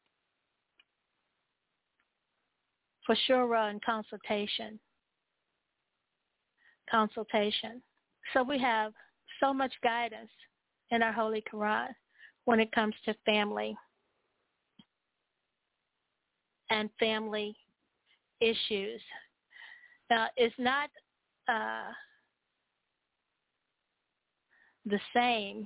for shura and consultation. Consultation. So we have so much guidance in our Holy Quran when it comes to family and family issues. Now, it's not uh, the same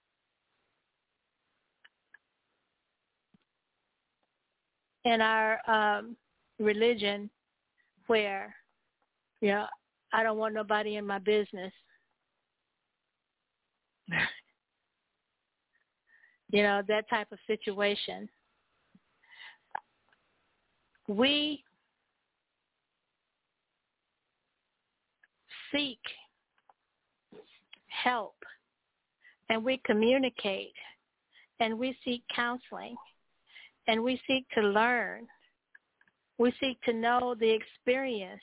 in our um, religion where, you know, I don't want nobody in my business. You know, that type of situation. We seek help, and we communicate, and we seek counseling, and we seek to learn. We seek to know the experience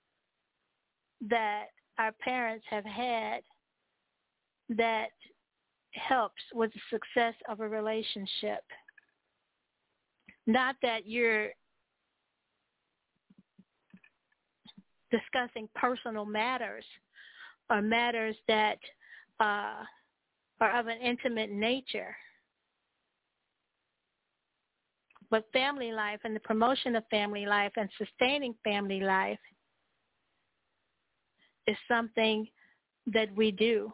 that our parents have had that helps with the success of a relationship. Not that you're discussing personal matters or matters that uh, are of an intimate nature. But family life and the promotion of family life and sustaining family life is something that we do.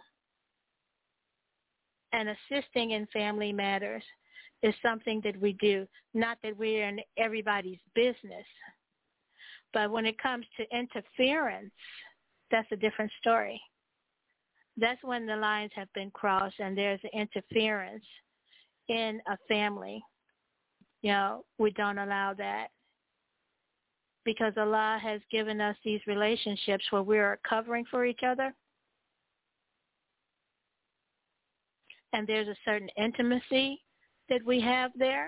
And assisting in family matters is something that we do. Not that we're in everybody's business. But when it comes to interference, that's a different story. That's when the lines have been crossed and there's interference in a family. You know, we don't allow that, because Allah has given us these relationships where we are covering for each other. And there's a certain intimacy that we have there.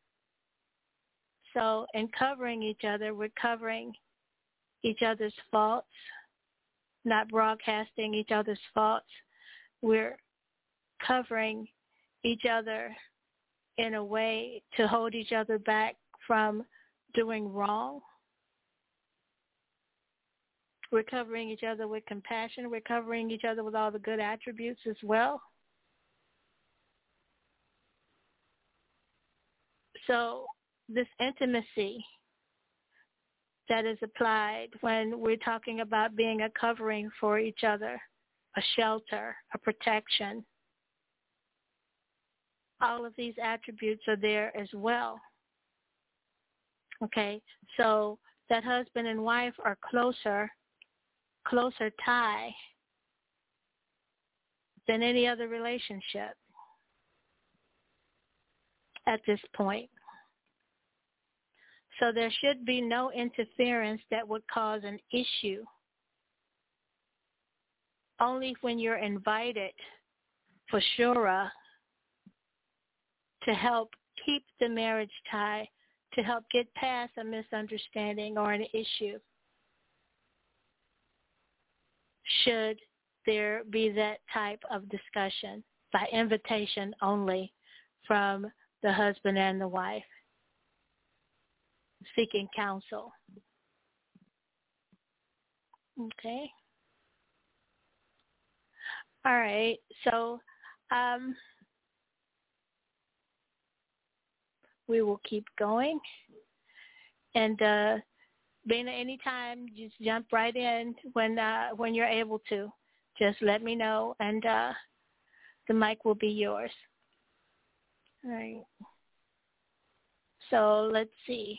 So in covering each other, we're covering each other's faults, not broadcasting each other's faults. We're covering each other in a way to hold each other back from doing wrong. We're covering each other with compassion. We're covering each other with all the good attributes as well. So this intimacy that is applied when we're talking about being a covering for each other, a shelter, a protection, all of these attributes are there as well. Okay, so that husband and wife are closer, closer tie than any other relationship at this point. So there should be no interference that would cause an issue. Only when you're invited for shura to help keep the marriage tie, to help get past a misunderstanding or an issue, should there be that type of discussion by invitation only from the husband and the wife, seeking counsel. Okay. All right. So um, we will keep going. And uh, Bina, anytime, just jump right in when uh, when you're able to just let me know, and uh, the mic will be yours. All right. So let's see.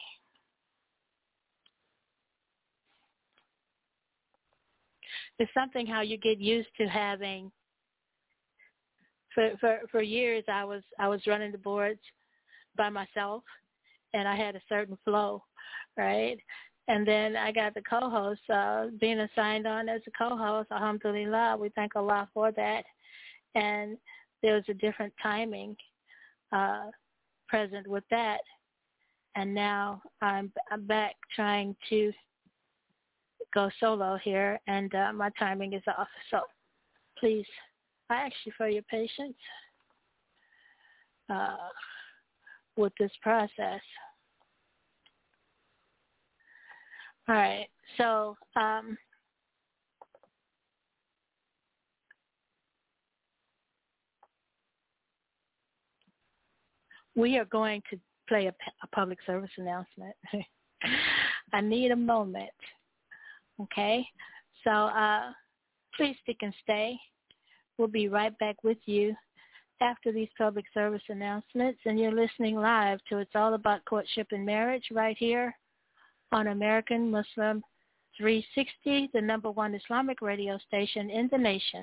It's something how you get used to having. For, for for years, I was I was running the boards by myself, and I had a certain flow, right? And then I got the co-host, uh, being assigned on as a co-host. Alhamdulillah, we thank Allah for that. And there was a different timing uh, present with that. And now I'm, I'm back trying to go solo here, and uh, my timing is off. So please, I ask you for your patience uh, with this process. All right, so um, we are going to play a, a public service announcement. I need a moment, okay? So uh, please stick and stay. We'll be right back with you after these public service announcements, and you're listening live to It's All About Courtship and Marriage right here on American Muslim three sixty, the number one Islamic radio station in the nation.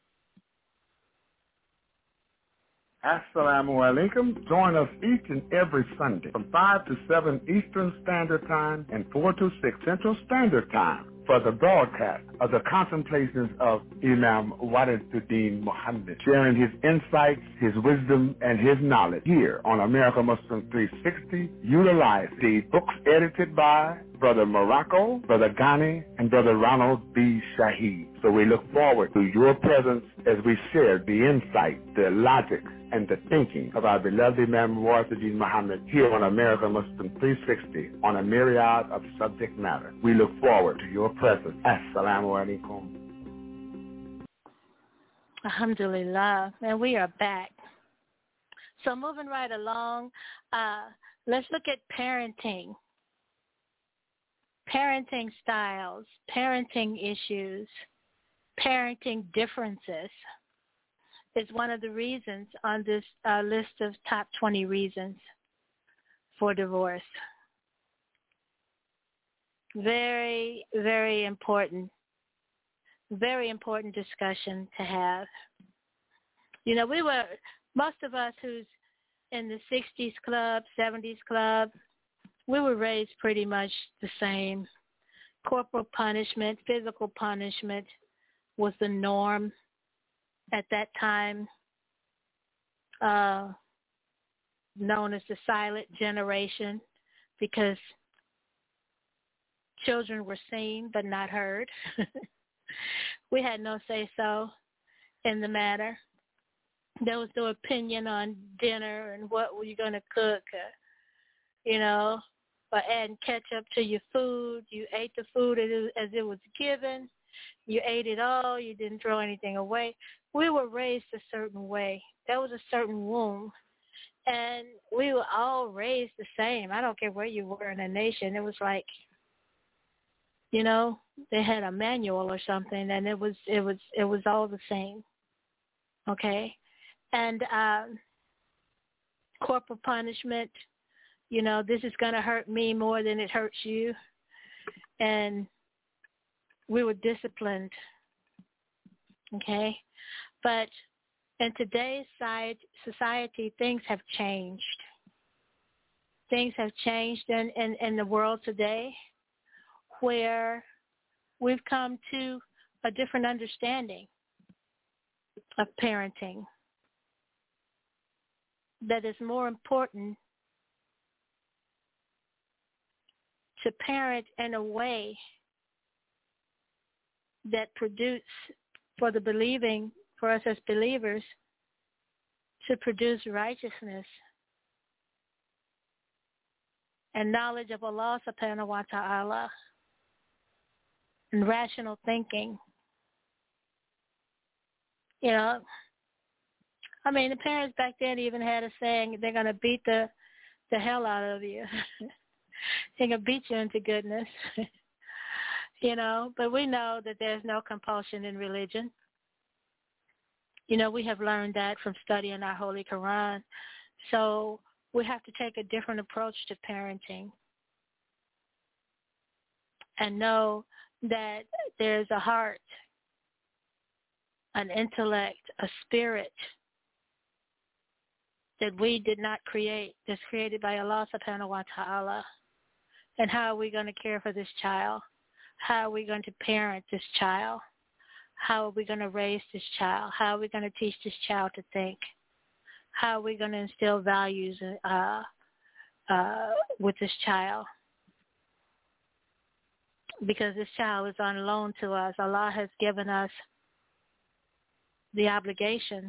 Assalamu alaikum. Join us each and every Sunday from five to seven Eastern Standard Time and four to six Central Standard Time for the broadcast of the contemplations of Imam Waliduddin Muhammad, sharing his insights, his wisdom, and his knowledge here on America Muslim three sixty. Utilize the books edited by Brother Morocco, Brother Ghani, and Brother Ronald B. Shaheed. So we look forward to your presence as we share the insight, the logic, and the thinking of our beloved Imam Waliduddin Muhammad here on America Muslim three sixty on a myriad of subject matter. We look forward to your presence. Assalamu alaikum. Alhamdulillah. And we are back. So moving right along, uh, let's look at parenting. Parenting styles, parenting issues, parenting differences is one of the reasons on this uh, list of top twenty reasons for divorce. Very, very important, very important discussion to have. You know, we were, most of us who's in the sixties club, seventies club, we were raised pretty much the same. Corporal punishment, physical punishment was the norm at that time, uh, known as the silent generation, because children were seen but not heard. We had no say-so in the matter. There was no opinion on dinner and what were you going to cook, uh, you know, or adding ketchup to your food. You ate the food as it was given. You ate it all. You didn't throw anything away. We were raised a certain way. That was a certain womb. And we were all raised the same. I don't care where you were in a nation. It was like, you know, they had a manual or something, and it was it was it was all the same. Okay? And um, corporal punishment, you know, this is going to hurt me more than it hurts you. And we were disciplined. Okay? But in today's society, things have changed. Things have changed in, in, in the world today, where we've come to a different understanding of parenting that is more important to parent in a way that produce for the believing, for us as believers, to produce righteousness and knowledge of Allah subhanahu wa ta'ala and rational thinking. You know, I mean, the parents back then even had a saying, they're going to beat the, the hell out of you. They're going to beat you into goodness. You know, but we know that there's no compulsion in religion. You know, we have learned that from studying our Holy Quran. So we have to take a different approach to parenting and know that there's a heart, an intellect, a spirit that we did not create, that's created by Allah subhanahu wa ta'ala. And how are we going to care for this child? How are we going to parent this child? How are we going to raise this child? How are we going to teach this child to think? How are we going to instill values uh, uh, with this child? Because this child is on loan to us. Allah has given us the obligation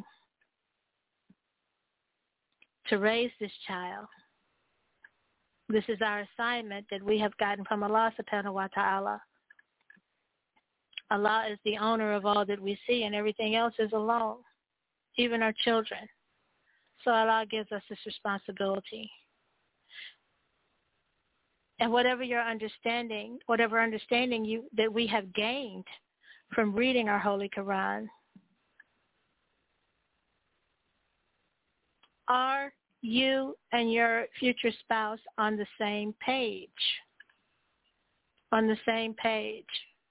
to raise this child. This is our assignment that we have gotten from Allah subhanahu wa ta'ala. Allah is the owner of all that we see, and everything else is a loan, even our children. So Allah gives us this responsibility. And whatever your understanding, whatever understanding you that we have gained from reading our Holy Quran, are you and your future spouse on the same page? On the same page.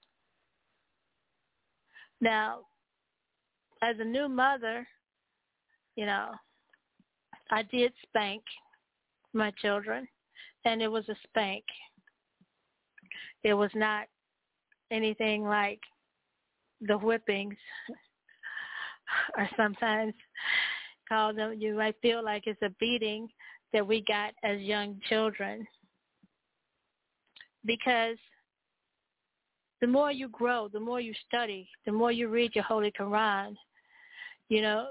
Now, as a new mother, you know, I did spank my children, and it was a spank. It was not anything like the whippings, or sometimes call them, you might feel like it's a beating that we got as young children. Because the more you grow, the more you study, the more you read your Holy Quran, you know,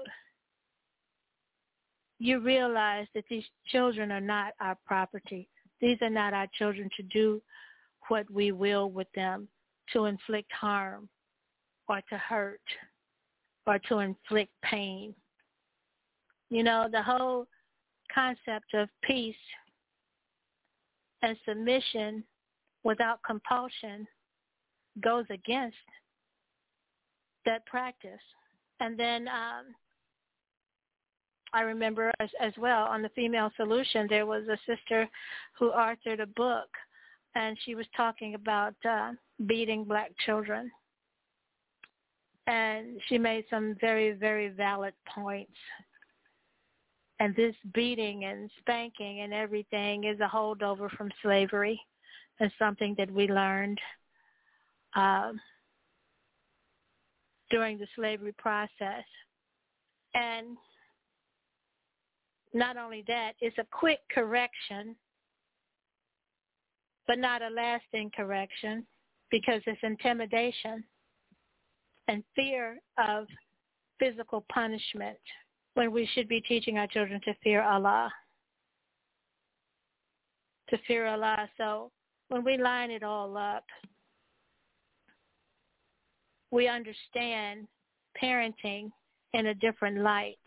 you realize that these children are not our property. These are not our children to do what we will with them, to inflict harm or to hurt or to inflict pain. You know, the whole concept of peace and submission without compulsion goes against that practice. And then um, I remember as, as well on the Female Solution, there was a sister who authored a book, and she was talking about uh, beating black children. And she made some very, very valid points. And this beating and spanking and everything is a holdover from slavery and something that we learned um, during the slavery process. And not only that, it's a quick correction, but not a lasting correction, because it's intimidation and fear of physical punishment, when we should be teaching our children to fear Allah. To fear Allah. So when we line it all up, we understand parenting in a different light.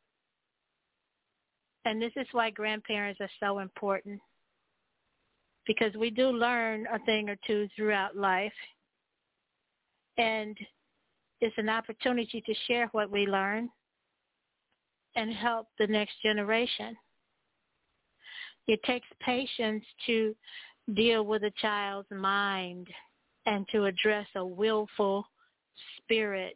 And this is why grandparents are so important, because we do learn a thing or two throughout life. And it's an opportunity to share what we learn and help the next generation. It takes patience to deal with a child's mind and to address a willful spirit.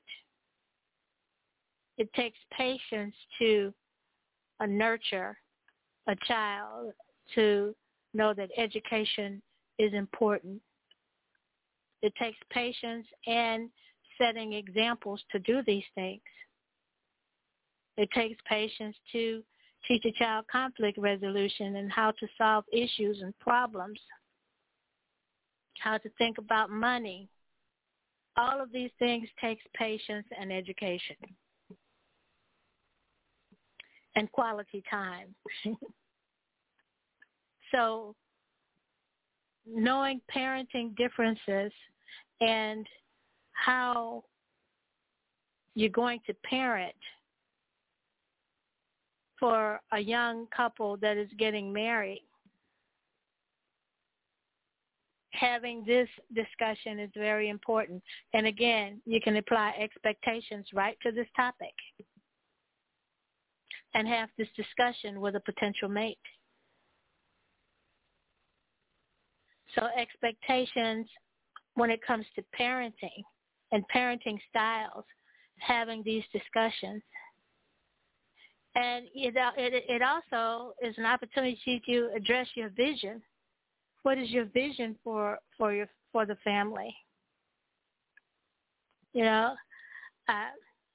It takes patience to uh, nurture a child, to know that education is important. It takes patience and setting examples to do these things. It takes patience to teach a child conflict resolution and how to solve issues and problems, how to think about money. All of these things takes patience and education and quality time. So knowing parenting differences and how you're going to parent for a young couple that is getting married having this discussion is very important. And again, you can apply expectations right to this topic and have this discussion with a potential mate. So expectations when it comes to parenting and parenting styles, having these discussions. And it, it, it also is an opportunity to address your vision. What is your vision for, for your for the family? You know, uh,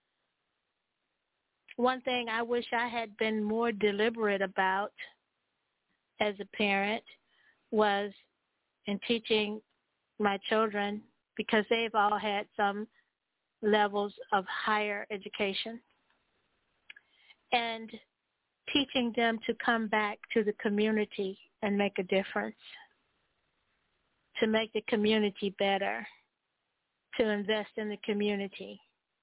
one thing I wish I had been more deliberate about as a parent was in teaching my children, because they've all had some levels of higher education, and teaching them to come back to the community and make a difference, to make the community better, to invest in the community.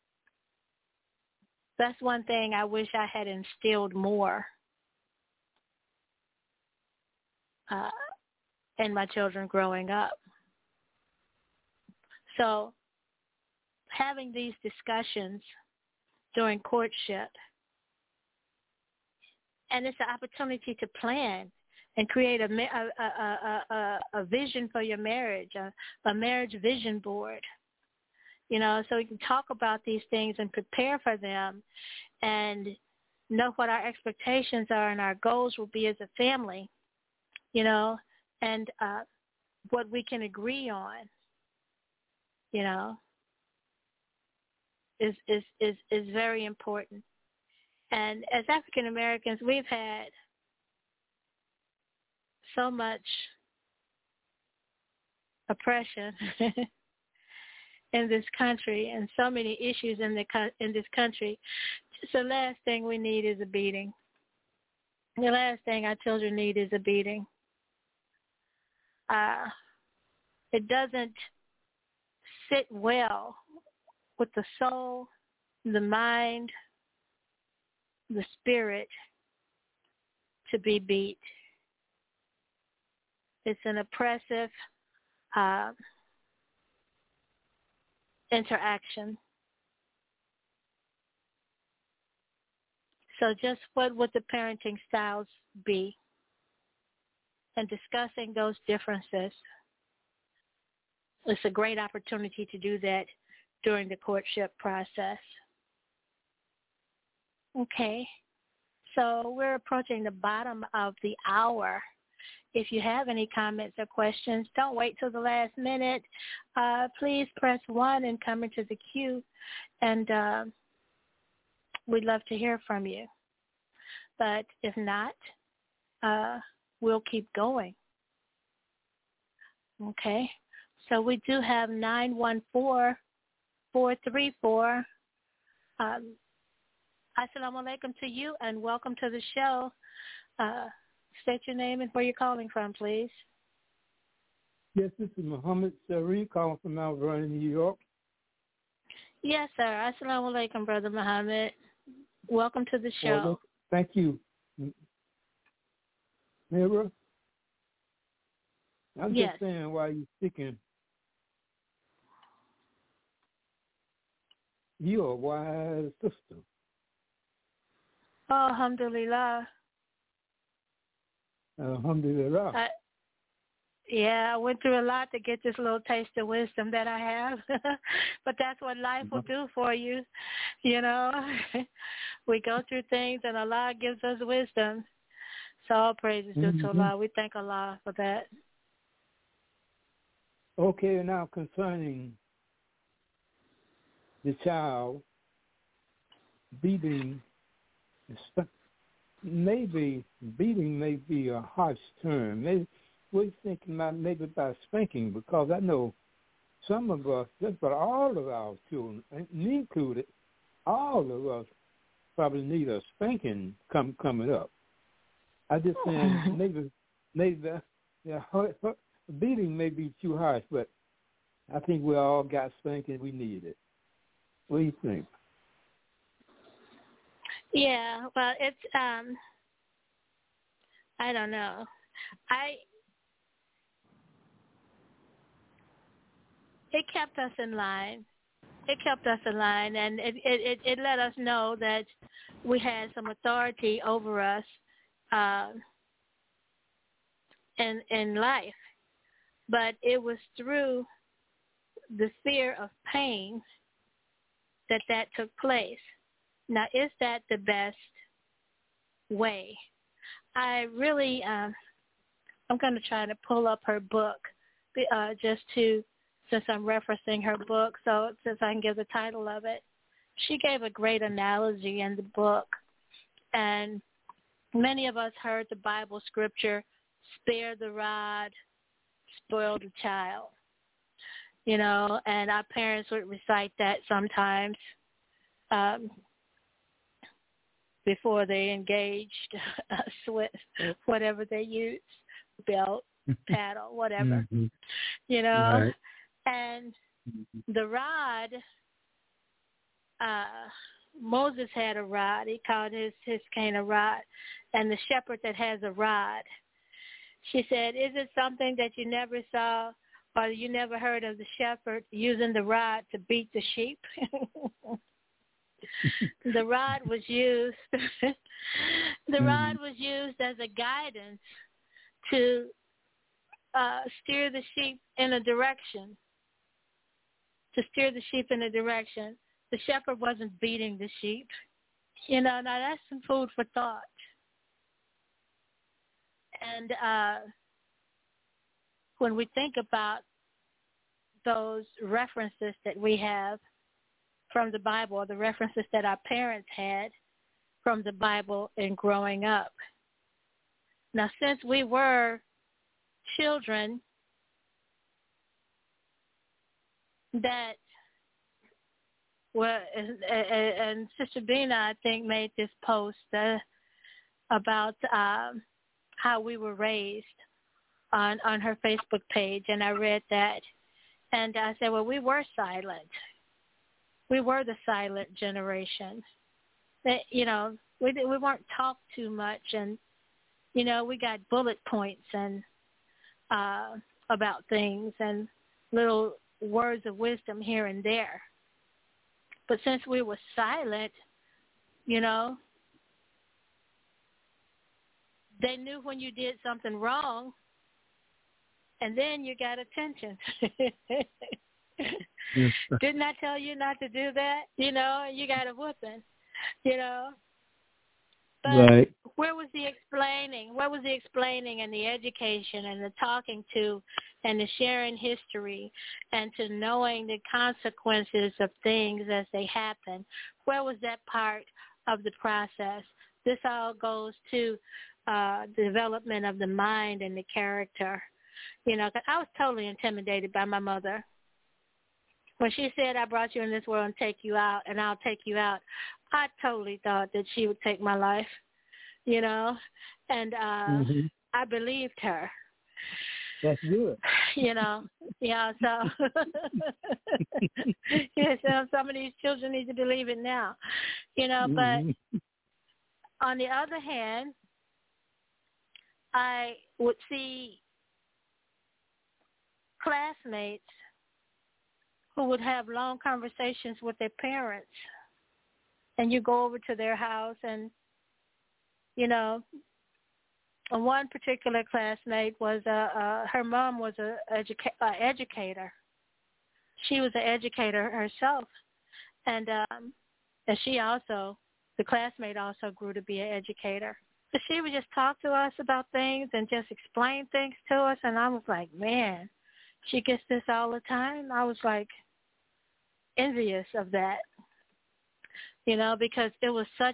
That's one thing I wish I had instilled more uh, in my children growing up. So having these discussions during courtship, and it's an opportunity to plan and create a, a, a, a, a vision for your marriage, a, a marriage vision board. You know, so we can talk about these things and prepare for them and know what our expectations are and our goals will be as a family, you know, and uh, what we can agree on, you know, is, is, is, is very important. And as African Americans, we've had so much oppression in this country and so many issues in the in this country. Just the last thing we need is a beating. The last thing our children need is a beating. Uh, it doesn't sit well with the soul, the mind, the spirit to be beat. It's an oppressive uh, interaction. So just what would the parenting styles be? And discussing those differences. It's a great opportunity to do that during the courtship process. Okay, so we're approaching the bottom of the hour. If you have any comments or questions, don't wait till the last minute. Uh, please press one and come into the queue, and uh, we'd love to hear from you. But if not, uh, we'll keep going. Okay, so we do have nine one four, four three four. Um, Assalamu alaikum to you, and welcome to the show. Uh, state your name and where you're calling from, please. Yes, this is Muhammad Sharif calling from Mount Vernon, New York. Yes, sir. Assalamu alaikum, Brother Muhammad. Welcome to the show. Well, thank you. Mira, I'm yes. just saying while you're speaking, you're a wise sister. Oh, alhamdulillah. Alhamdulillah. Uh, yeah, I went through a lot to get this little taste of wisdom that I have. But that's what life will do for you. You know, we go through things and Allah gives us wisdom. So all praises due mm-hmm. to Allah. We thank Allah for that. Okay, now concerning the child beating, maybe beating may be a harsh term. Maybe we're thinking about maybe about spanking, because I know some of us, just about all of our children, me included, all of us probably need a spanking come coming up. I just saying maybe maybe yeah, beating may be too harsh, but I think we all got spanking. We need it. What do you think? Yeah, well, it's um, I don't know. I it kept us in line. It kept us in line, and it, it, it let us know that we had some authority over us uh, in in life. But it was through the fear of pain that that took place. Now, is that the best way? I really, uh, I'm going to try to pull up her book uh, just to, since I'm referencing her book, so since I can give the title of it. She gave a great analogy in the book, and many of us heard the Bible scripture, spare the rod, spoil the child, you know, and our parents would recite that sometimes um, before they engaged us with whatever they used, belt, paddle, whatever, mm-hmm. you know, right. And the rod, uh, Moses had a rod. He called his, his cane a rod, and the shepherd that has a rod. She said, is it something that you never saw or you never heard of the shepherd using the rod to beat the sheep? The rod was used the rod was used as a guidance to uh, steer the sheep in a direction, to steer the sheep in a direction. The shepherd wasn't beating the sheep. You know, now that's some food for thought. And uh, when we think about those references that we have from the Bible, or the references that our parents had from the Bible in growing up. Now, since we were children that were, and Sister Bina, I think, made this post uh, about um, how we were raised on, on her Facebook page, and I read that. And I said, well, we were silent. We were the silent generation. That, you know, we we weren't talked too much, and, you know, we got bullet points and uh, about things and little words of wisdom here and there. But since we were silent, you know, they knew when you did something wrong, and then you got attention. Didn't I tell you not to do that? You know, you got a whooping, you know. But right. Where was the explaining? Where was the explaining and the education and the talking to and the sharing history and to knowing the consequences of things as they happen? Where was that part of the process? This all goes to uh, the development of the mind and the character. You know, 'cause I was totally intimidated by my mother. When she said, I brought you in this world and take you out, and I'll take you out, I totally thought that she would take my life, you know, and uh, mm-hmm. I believed her. That's good. You know, yeah, so, yeah, so some of these children need to believe it now, you know, mm-hmm. But on the other hand, I would see classmates who would have long conversations with their parents, and you go over to their house, and, you know, one particular classmate was, a, uh, her mom was a educa- uh, educator. She was an educator herself, and, um, and she also, the classmate also grew to be an educator. But she would just talk to us about things and just explain things to us, and I was like, man, she gets this all the time. I was like, envious of that, you know, because it was such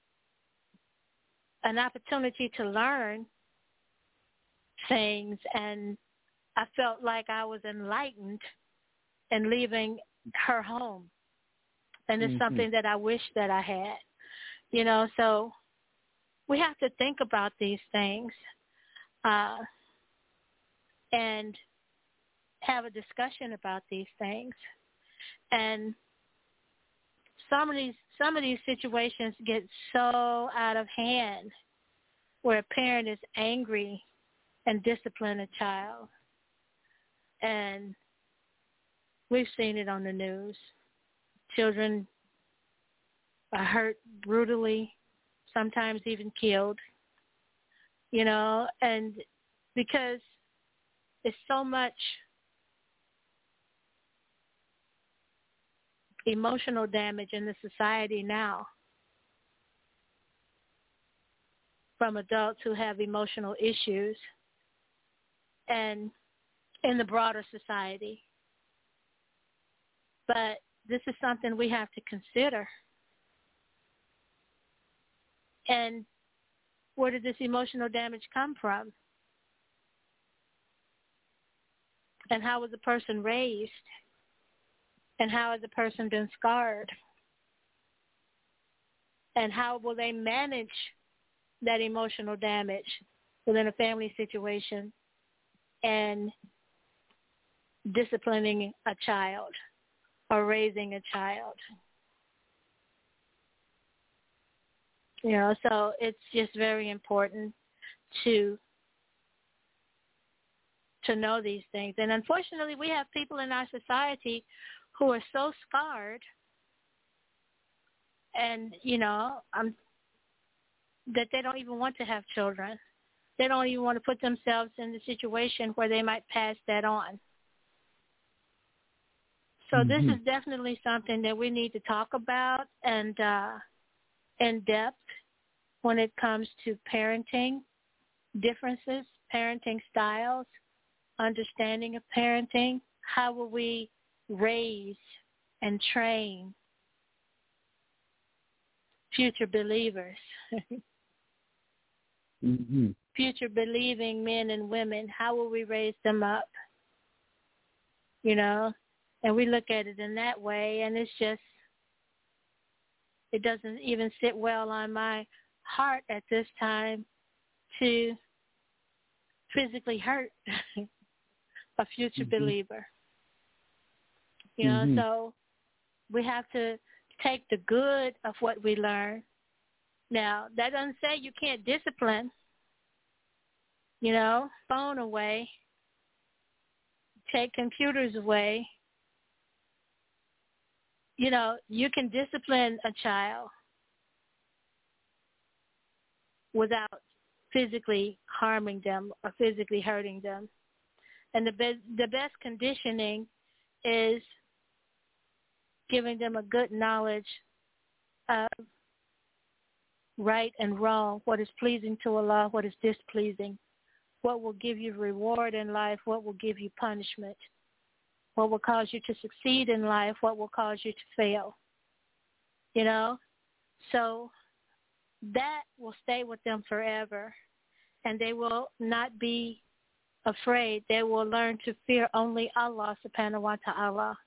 an opportunity to learn things, and I felt like I was enlightened in leaving her home, and it's mm-hmm. something that I wish that I had, you know, so we have to think about these things uh, and have a discussion about these things. And some of these some of these situations get so out of hand where a parent is angry and discipline a child. And We've seen it on the news. Children are hurt brutally, sometimes even killed, you know, and because it's so much emotional damage in the society now from adults who have emotional issues and in the broader society. But this is something we have to consider. And where did this emotional damage come from? And how was the person raised? And how has the person been scarred? And how will they manage that emotional damage within a family situation and disciplining a child or raising a child? You know, so it's just very important to to know these things. And unfortunately, we have people in our society who are so scarred and, you know, um, that they don't even want to have children. They don't even want to put themselves in the situation where they might pass that on. So mm-hmm. this is definitely something that we need to talk about and uh, in depth when it comes to parenting differences, parenting styles, understanding of parenting. How will we raise and train future believers, mm-hmm. future believing men and women? How will we raise them up? You know, and we look at it in that way, and it's just, it doesn't even sit well on my heart at this time to physically hurt a future mm-hmm. believer. You know, mm-hmm. so we have to take the good of what we learn. Now, that doesn't say you can't discipline. You know, phone away, take computers away. You know, you can discipline a child without physically harming them or physically hurting them. And the be- the best conditioning is giving them a good knowledge of right and wrong, what is pleasing to Allah, what is displeasing, what will give you reward in life, what will give you punishment, what will cause you to succeed in life, what will cause you to fail. You know? So that will stay with them forever, and they will not be afraid. They will learn to fear only Allah subhanahu wa ta'ala.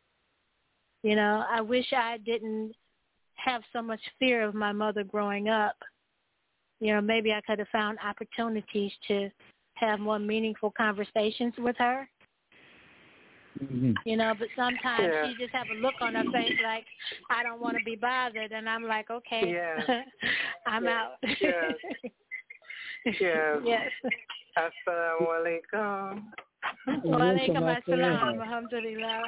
You know, I wish I didn't have so much fear of my mother growing up. You know, maybe I could have found opportunities to have more meaningful conversations with her. Mm-hmm. You know, but sometimes yeah. she just have a look on her face like, I don't want to be bothered. And I'm like, okay, yeah. I'm yeah. out. Yes. Yes. Yes. Assalamu alaikum. Wa alaikum assalam. Alhamdulillah.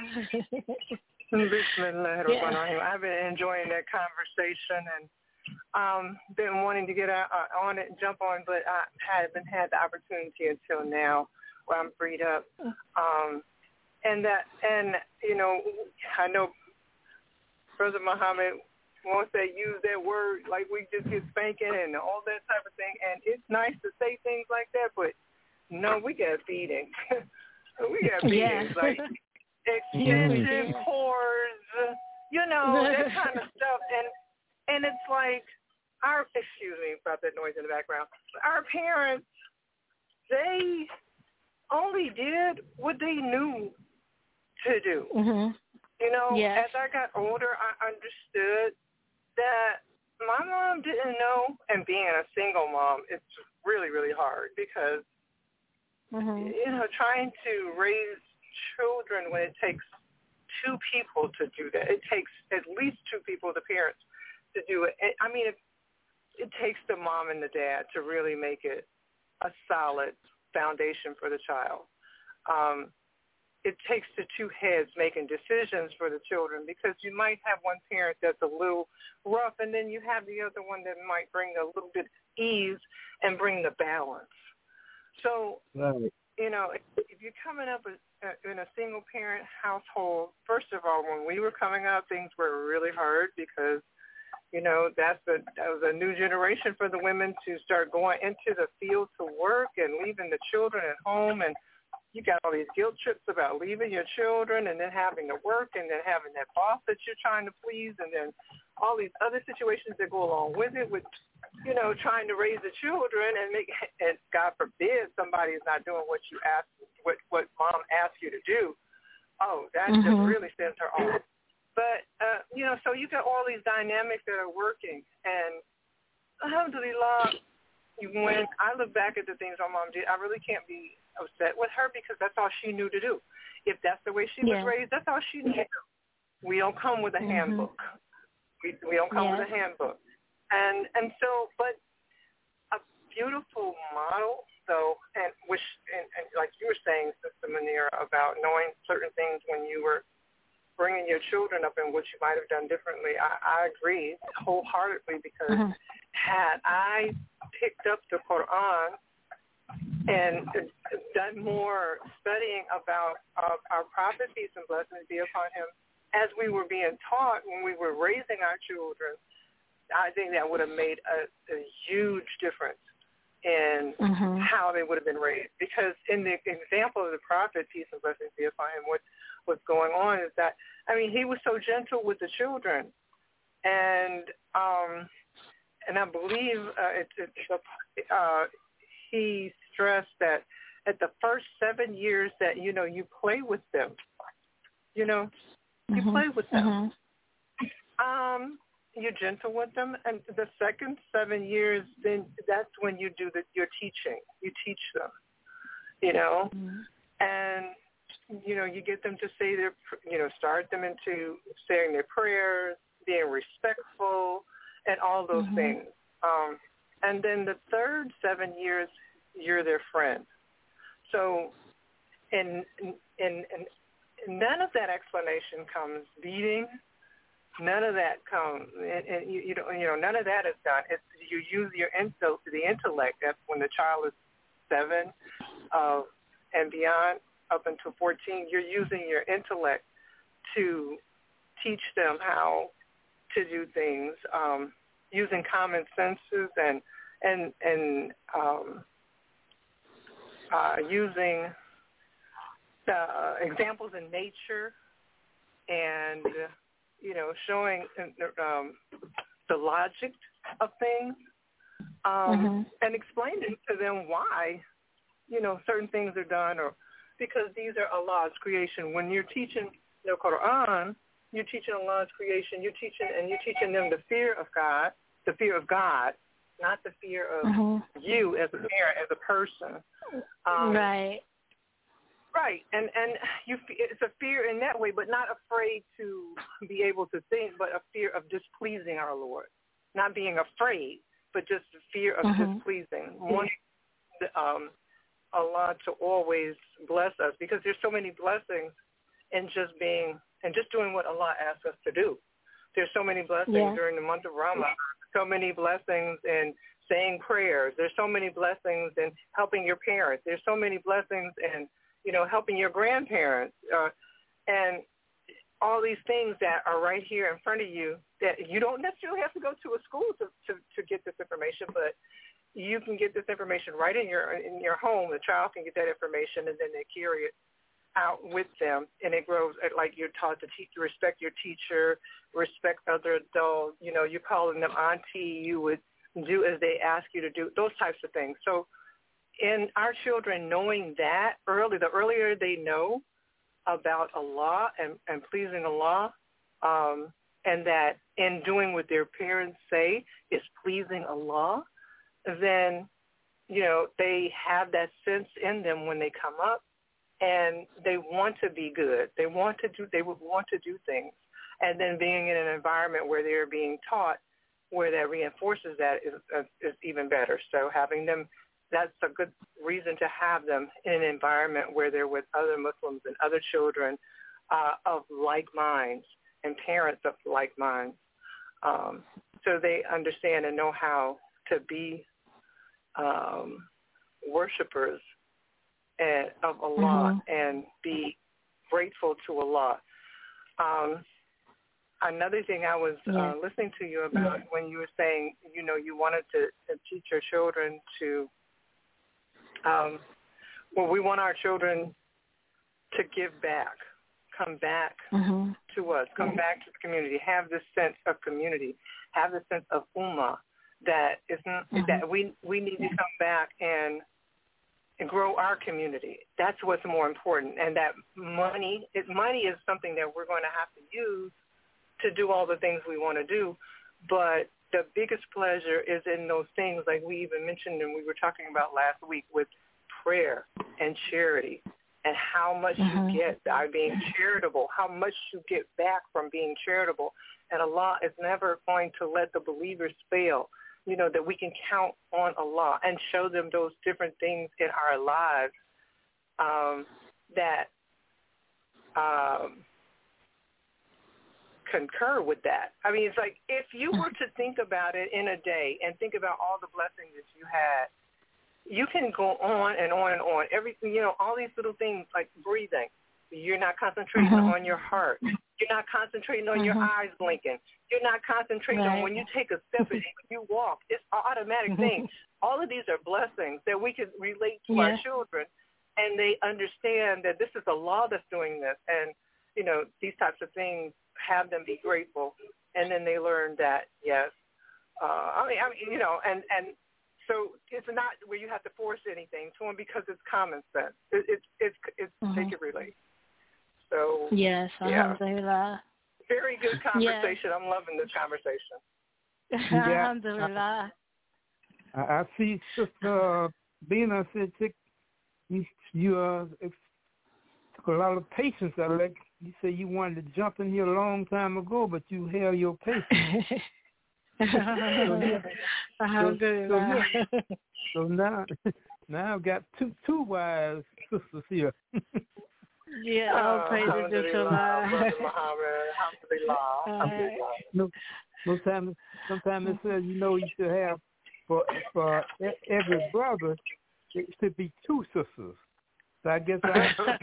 Bismillahirrahmanirrahim. I've been enjoying that conversation and um, been wanting to get uh, on it and jump on, but I haven't had the opportunity until now where I'm freed up. Um, and that, and you know, I know Brother Muhammad wants to use that word like we just get spanking and all that type of thing, and it's nice to say things like that, but no, we got beatings. we got beatings, yeah. like extension cords, you know, that kind of stuff. And and it's like, our, excuse me about that noise in the background, our parents, they only did what they knew to do. Mm-hmm. You know, yes. as I got older, I understood that my mom didn't know, and being a single mom, it's really, really hard because, mm-hmm. you know, trying to raise children when it takes two people to do that. It takes at least two people, the parents, to do it. I mean, it, it takes the mom and the dad to really make it a solid foundation for the child. Um, it takes the two heads making decisions for the children, because you might have one parent that's a little rough, and then you have the other one that might bring a little bit of ease and bring the balance. So, right. you know, if, if you're coming up with, uh, in a single-parent household, first of all, when we were coming up, things were really hard because, you know, that's a, that was a new generation for the women to start going into the field to work and leaving the children at home, and you got all these guilt trips about leaving your children and then having to work and then having that boss that you're trying to please, and then all these other situations that go along with it, with, you know, trying to raise the children and make, and God forbid somebody is not doing what you asked, what, what mom asked you to do. Oh, that mm-hmm. just really sends her off. But, uh, you know, so you got all these dynamics that are working, and alhamdulillah, when I look back at the things my mom did, I really can't be upset with her because that's all she knew to do. If that's the way she yeah. was raised, that's all she knew to do. We don't come with a mm-hmm. handbook. We we don't come yeah. with a handbook. And and so, but a beautiful model, though, and which, and, and like you were saying, Sister Munira, about knowing certain things when you were bringing your children up and what you might have done differently, I, I agree wholeheartedly, because mm-hmm. had I picked up the Quran and done more studying about uh, our prophet, peace and blessings be upon him, as we were being taught when we were raising our children, I think that would have made a, a huge difference in mm-hmm. how they would have been raised. Because in the example of the prophet, peace and blessings be upon him, what, what's going on is that, I mean, he was so gentle with the children. And um, and I believe uh, it, it, uh, he stressed that at the first seven years that, you know, you play with them, you know, you mm-hmm. play with them. Mm-hmm. Um, you're gentle with them. And the second seven years, then that's when you do the, your teaching. You teach them, you know, mm-hmm. and, you know, you get them to say their, you know, start them into saying their prayers, being respectful, and all those mm-hmm. things. Um, and then the third seven years, you're their friend. So, and, and, and none of that explanation comes beating. None of that comes, and, and you, you know, you know, none of that is done. It's, you use your intel, the intellect. That's when the child is seven uh, and beyond, up until fourteen. You're using your intellect to teach them how to do things, um, using common senses and and and um, uh, using uh, examples in nature, and uh, you know, showing um, the logic of things, um, mm-hmm. and explaining to them why, you know, certain things are done, or because these are Allah's creation. When you're teaching the Quran, you're teaching Allah's creation. You're teaching, and you're teaching them the fear of God, the fear of God, not the fear of mm-hmm. you as a parent, as a person. Um, right. Right, and and you, it's a fear in that way, but not afraid to be able to think, but a fear of displeasing our Lord. Not being afraid, but just the fear of mm-hmm. displeasing. Wanting um, Allah to always bless us, because there's so many blessings in just being, and just doing what Allah asks us to do. There's so many blessings yeah. during the month of Ramadan, so many blessings in saying prayers. There's so many blessings in helping your parents. There's so many blessings in, you know, helping your grandparents, uh, and all these things that are right here in front of you that you don't necessarily have to go to a school to, to, to get this information, but you can get this information right in your in your home. The child can get that information, and then they carry it out with them, and it grows like you're taught to teach, respect your teacher, respect other adults. You know, you're calling them auntie. You would do as they ask you to do, those types of things. So in our children knowing that early, the earlier they know about Allah and, and pleasing Allah, um, and that in doing what their parents say is pleasing Allah, then, you know, they have that sense in them when they come up, and they want to be good. They want to do, they would want to do things. And then being in an environment where they're being taught, where that reinforces that is, uh, is even better. So having them that's a good reason to have them in an environment where they're with other Muslims and other children uh, of like minds and parents of like minds, um, so they understand and know how to be um, worshipers and, of Allah mm-hmm. and be grateful to Allah. Um, another thing I was yeah. uh, listening to you about yeah. when you were saying, you know, you wanted to, to teach your children to, um, well, we want our children to give back, come back mm-hmm. to us, come mm-hmm. back to the community, have this sense of community, have this sense of ummah that isn't mm-hmm. that we we need to come back and and grow our community. That's what's more important. And that money, it, money is something that we're going to have to use to do all the things we want to do. But the biggest pleasure is in those things like we even mentioned and we were talking about last week with prayer and charity and how much mm-hmm. you get by being charitable, how much you get back from being charitable. And Allah is never going to let the believers fail. You know, that we can count on Allah and show them those different things in our lives um, that um, concur with that. I mean, it's like if you were to think about it in a day and think about all the blessings that you had, you can go on and on and on. Everything, you know, all these little things like breathing. You're not concentrating mm-hmm. on your heart. You're not concentrating on mm-hmm. your eyes blinking. You're not concentrating right. on when you take a step and when you walk. It's an automatic thing. All of these are blessings that we can relate to yeah. our children, and they understand that this is the law that's doing this. And, you know, these types of things have them be grateful. And then they learn that, yes, uh, I mean, I mean, you know, and, and so it's not where you have to force anything to them because it's common sense. It, it, it's it's mm-hmm. they can relate. So yes, yeah. alhamdulillah. Very good conversation. Yes. I'm loving this conversation. Yeah. Alhamdulillah. I, I see Sister Bina said you, you uh, took a lot of patience. I like you say you wanted to jump in here a long time ago, but you held your patience. so, yeah. Alhamdulillah. So, so, yeah. so now, now I've got two two wise sisters here. Yeah, all praises to Allah. No, sometimes, sometimes it says, you know, you should have for for every brother, it should be two sisters. So I guess I.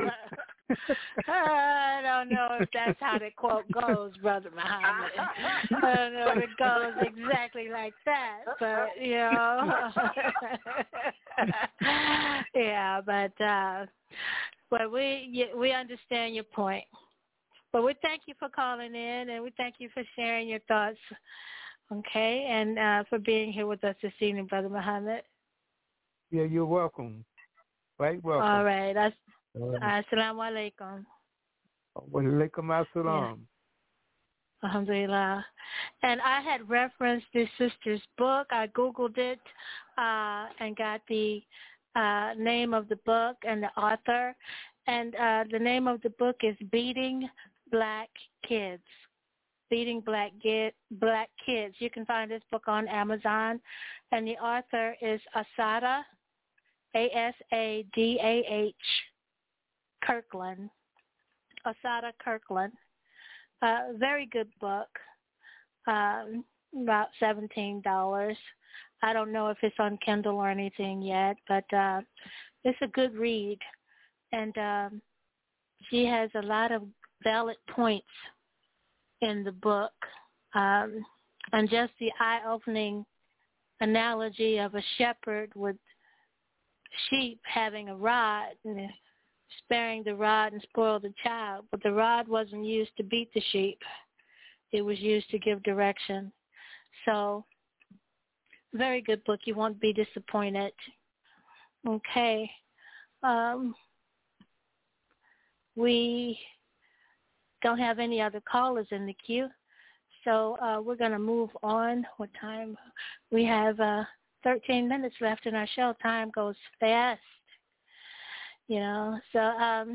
I don't know if that's how the quote goes, Brother Muhammad. I don't know if it goes exactly like that, but you know, yeah, but. uh But we we understand your point. But we thank you for calling in, and we thank you for sharing your thoughts, okay, and uh, for being here with us this evening, Brother Muhammad. Yeah, you're welcome. Right, welcome. All right. As- Assalamu alaikum. Wa alaikum assalam. Yeah. Alhamdulillah. And I had referenced this sister's book. I Googled it uh, and got the Uh, name of the book and the author, and uh, the name of the book is Beating Black Kids. Beating Black Get Black Kids. You can find this book on Amazon, and the author is Asada, A S A D A H Kirkland. Asada Kirkland. Uh, very good book. Um, about seventeen dollars. I don't know if it's on Kindle or anything yet, but uh, it's a good read. And um, she has a lot of valid points in the book. Um, and just the eye-opening analogy of a shepherd with sheep having a rod and sparing the rod and spoil the child. But the rod wasn't used to beat the sheep. It was used to give direction. So, very good book. You won't be disappointed. Okay. Um, we don't have any other callers in the queue, so uh, we're going to move on. What time? We have uh, thirteen minutes left in our show. Time goes fast, you know. So um,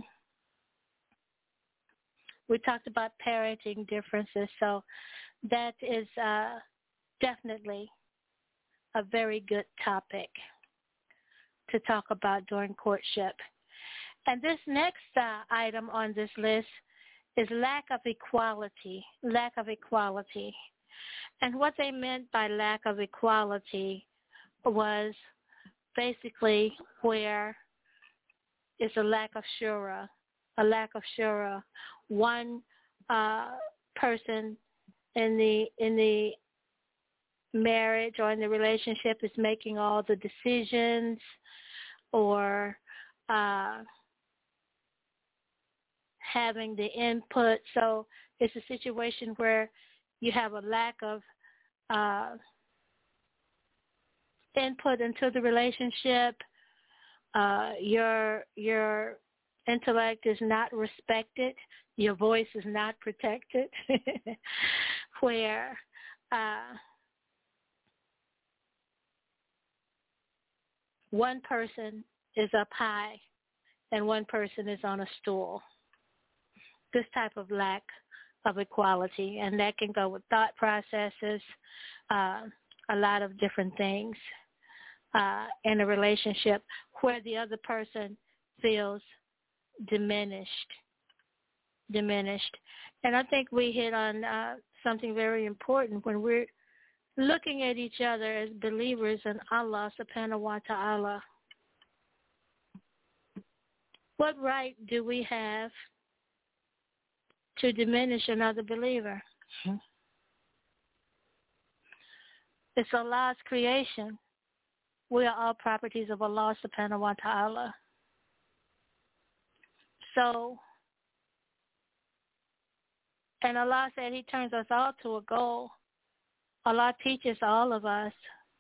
we talked about parenting differences, so that is uh, definitely a very good topic. to talk about during courtship. And this next uh, item on this list is lack of equality, lack of equality. And what they meant by lack of equality was basically where it's a lack of shura, a lack of shura. One uh, person in the in the marriage or in the relationship is making all the decisions, or uh, having the input. So it's a situation where you have a lack of uh, input into the relationship. Uh, your your intellect is not respected. Your voice is not protected. Where uh, one person is up high and one person is on a stool. This type of lack of equality, and that can go with thought processes, uh, a lot of different things uh, in a relationship where the other person feels diminished, diminished. And I think we hit on uh, something very important when we're looking at each other as believers in Allah subhanahu wa ta'ala. What right do we have to diminish another believer? It's Allah's creation. We are all properties of Allah subhanahu wa ta'ala. So, and Allah said He turns us all to a goal. Allah teaches all of us.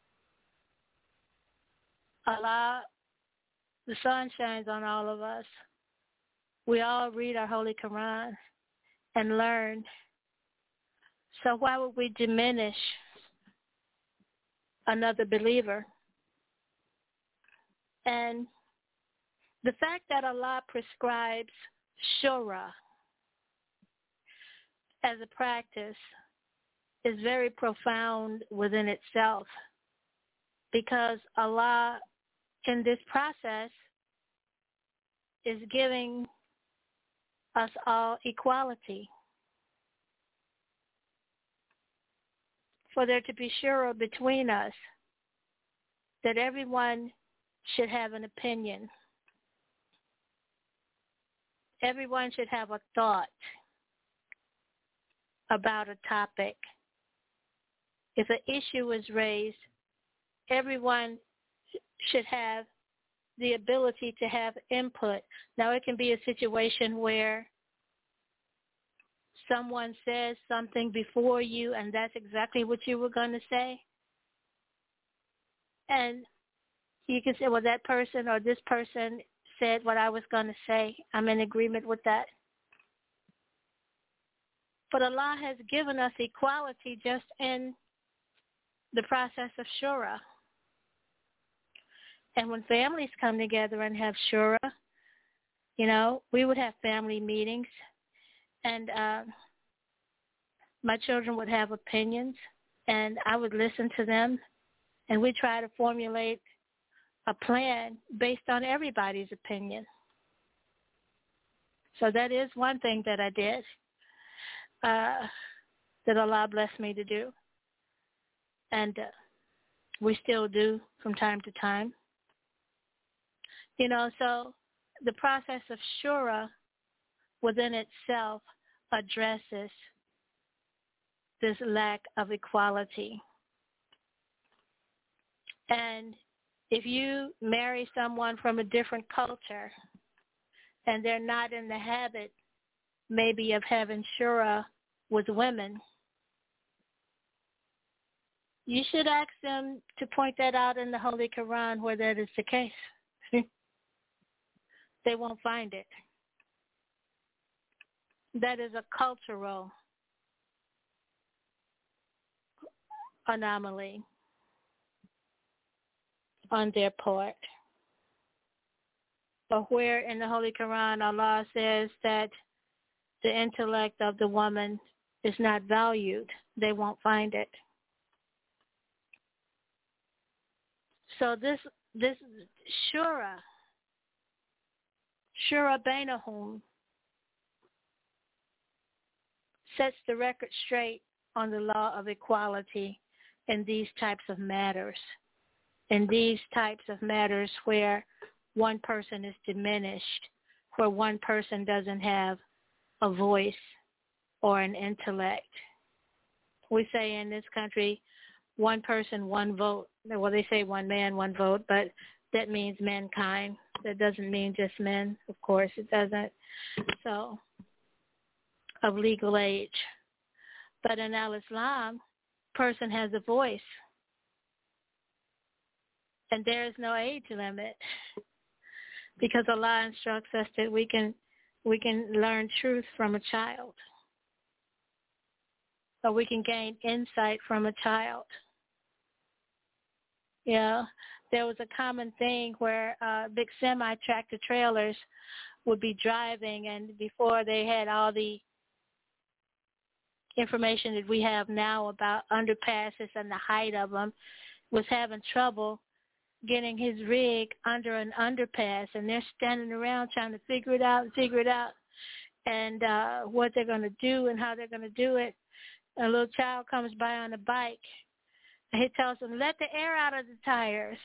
Allah, the sun shines on all of us. We all read our Holy Quran and learn. So why would we diminish another believer? And the fact that Allah prescribes shura as a practice is very profound within itself, because Allah in this process is giving us all equality. For there to be shura between us, that everyone should have an opinion. Everyone should have a thought about a topic. If an issue is raised, everyone should have the ability to have input. Now, it can be a situation where someone says something before you and that's exactly what you were going to say. And you can say, well, that person or this person said what I was going to say. I'm in agreement with that. But Allah has given us equality just in the process of shura. And when families come together and have shura, you know, we would have family meetings, and uh, my children would have opinions, and I would listen to them, and we try to formulate a plan based on everybody's opinion. So that is one thing that I did, uh, that Allah blessed me to do. And uh, we still do from time to time. You know, so the process of shura within itself addresses this lack of equality. And if you marry someone from a different culture and they're not in the habit maybe of having shura with women, you should ask them to point that out in the Holy Quran where that is the case. They won't find it. That is a cultural anomaly on their part. But where in the Holy Quran Allah says that the intellect of the woman is not valued, they won't find it. So this this Shura, Shura Bainahum, sets the record straight on the law of equality in these types of matters, in these types of matters where one person is diminished, where one person doesn't have a voice or an intellect. We say in this country, one person, one vote. Well, they say one man, one vote, but that means mankind. That doesn't mean just men. Of course, it doesn't. So, of legal age. But in Al-Islam, person has a voice. And there is no age limit, because Allah instructs us that we can we can learn truth from a child, or we can gain insight from a child. Yeah, there was a common thing where uh, big semi-tractor trailers would be driving, and before they had all the information that we have now about underpasses and the height of them, was having trouble getting his rig under an underpass, and they're standing around trying to figure it out and figure it out and uh, what they're going to do and how they're going to do it. A little child comes by on a bike, and he tells them, let the air out of the tires.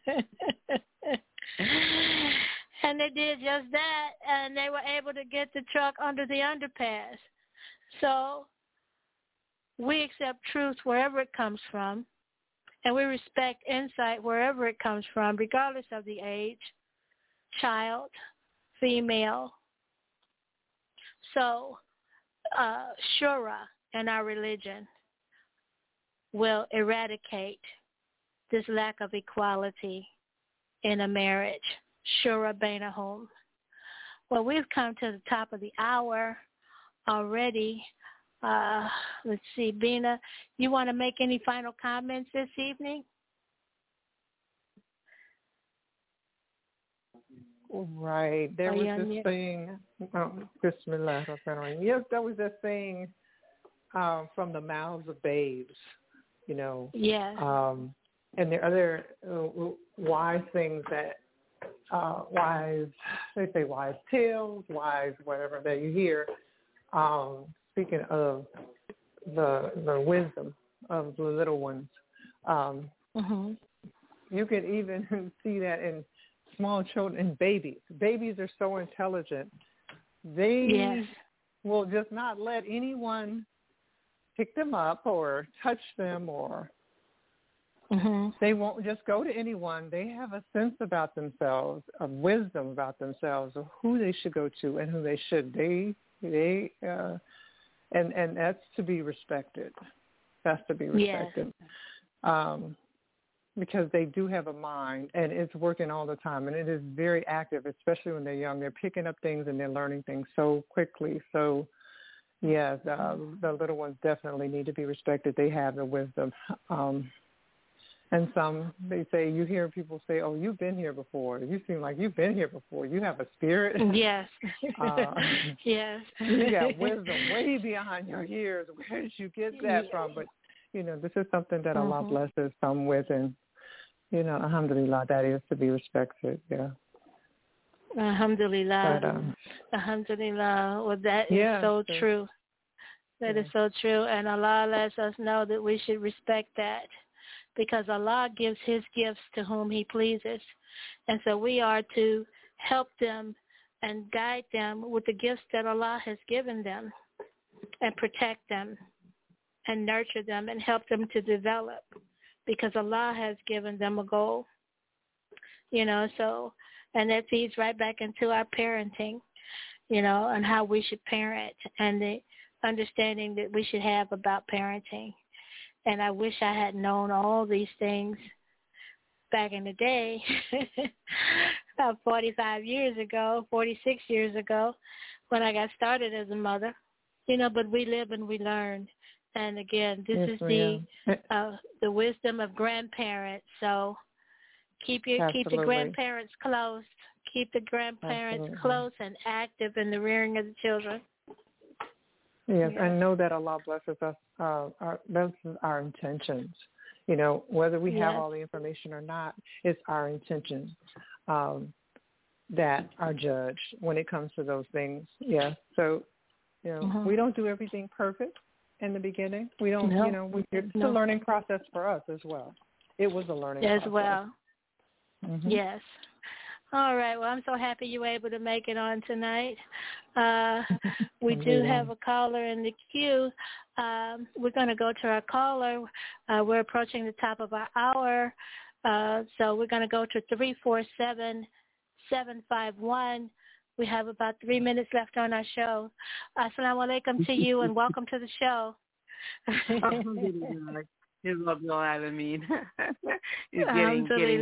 And they did just that, and they were able to get the truck under the underpass. So we accept truth wherever it comes from, and we respect insight wherever it comes from, regardless of the age, child, female. So uh, Shura in our religion will eradicate this lack of equality in a marriage. Shura Bainahum. Well, we've come to the top of the hour already. Uh, let's see, Bina, you want to make any final comments this evening? Right. There was this thing, um, Bismillah, yes, there was this thing um, from the mouths of babes, you know. Yeah. Um, and there are other uh, wise things that, uh, wise, they say wise tales, wise whatever that you hear. Um, speaking of the the wisdom of the little ones, um, mm-hmm. you can even see that in small children and babies. Babies are so intelligent. They yes. will just not let anyone pick them up or touch them, or mm-hmm. they won't just go to anyone. They have a sense about themselves, of wisdom about themselves, of who they should go to and who they should. They, they, uh, and, and that's to be respected. That's to be respected. Yes. Um, because they do have a mind, and it's working all the time, and it is very active, especially when they're young. They're picking up things and they're learning things so quickly. So, yeah, the, the little ones definitely need to be respected. They have the wisdom. Um, and some, they say, you hear people say, oh, you've been here before. You seem like you've been here before. You have a spirit. Yes. uh, yes. You got wisdom way beyond your years. Where did you get that yes. from? But, you know, this is something that mm-hmm. Allah blesses some with, and you know, alhamdulillah, that is to be respected, yeah. Alhamdulillah. But, um, Alhamdulillah. Well, that yeah, is so so, true. That yeah. is so true. And Allah lets us know that we should respect that, because Allah gives his gifts to whom he pleases. And so we are to help them and guide them with the gifts that Allah has given them, and protect them and nurture them and help them to develop, because Allah has given them a goal, you know, so, and that feeds right back into our parenting, you know, and how we should parent and the understanding that we should have about parenting. And I wish I had known all these things back in the day, about forty-five years ago, forty-six years ago, when I got started as a mother, you know, but we live and we learn. And again, this yes, is the uh, the wisdom of grandparents. So keep your Absolutely. keep the grandparents close. Keep the grandparents Absolutely. close and active in the rearing of the children. Yes, yeah. and know that Allah blesses us. Uh, our, that's our intentions. You know, whether we have Yes. all the information or not, it's our intentions um, that are judged when it comes to those things. Yeah. So, you know, Mhm. we don't do everything perfect in the beginning. We don't, No. you know, we, it's No. a learning process for us as well. It was a learning As process. well. Mm-hmm. Yes. All right. Well, I'm so happy you were able to make it on tonight. Uh, we do have a caller in the queue. Um, we're going to go to our caller. Uh, we're approaching the top of our hour. Uh, so we're going to go to three four seven, seven five one. We have about three minutes left on our show. Assalamu alaikum to you and welcome to the show. Alhamdulillah. I mean, it's getting, getting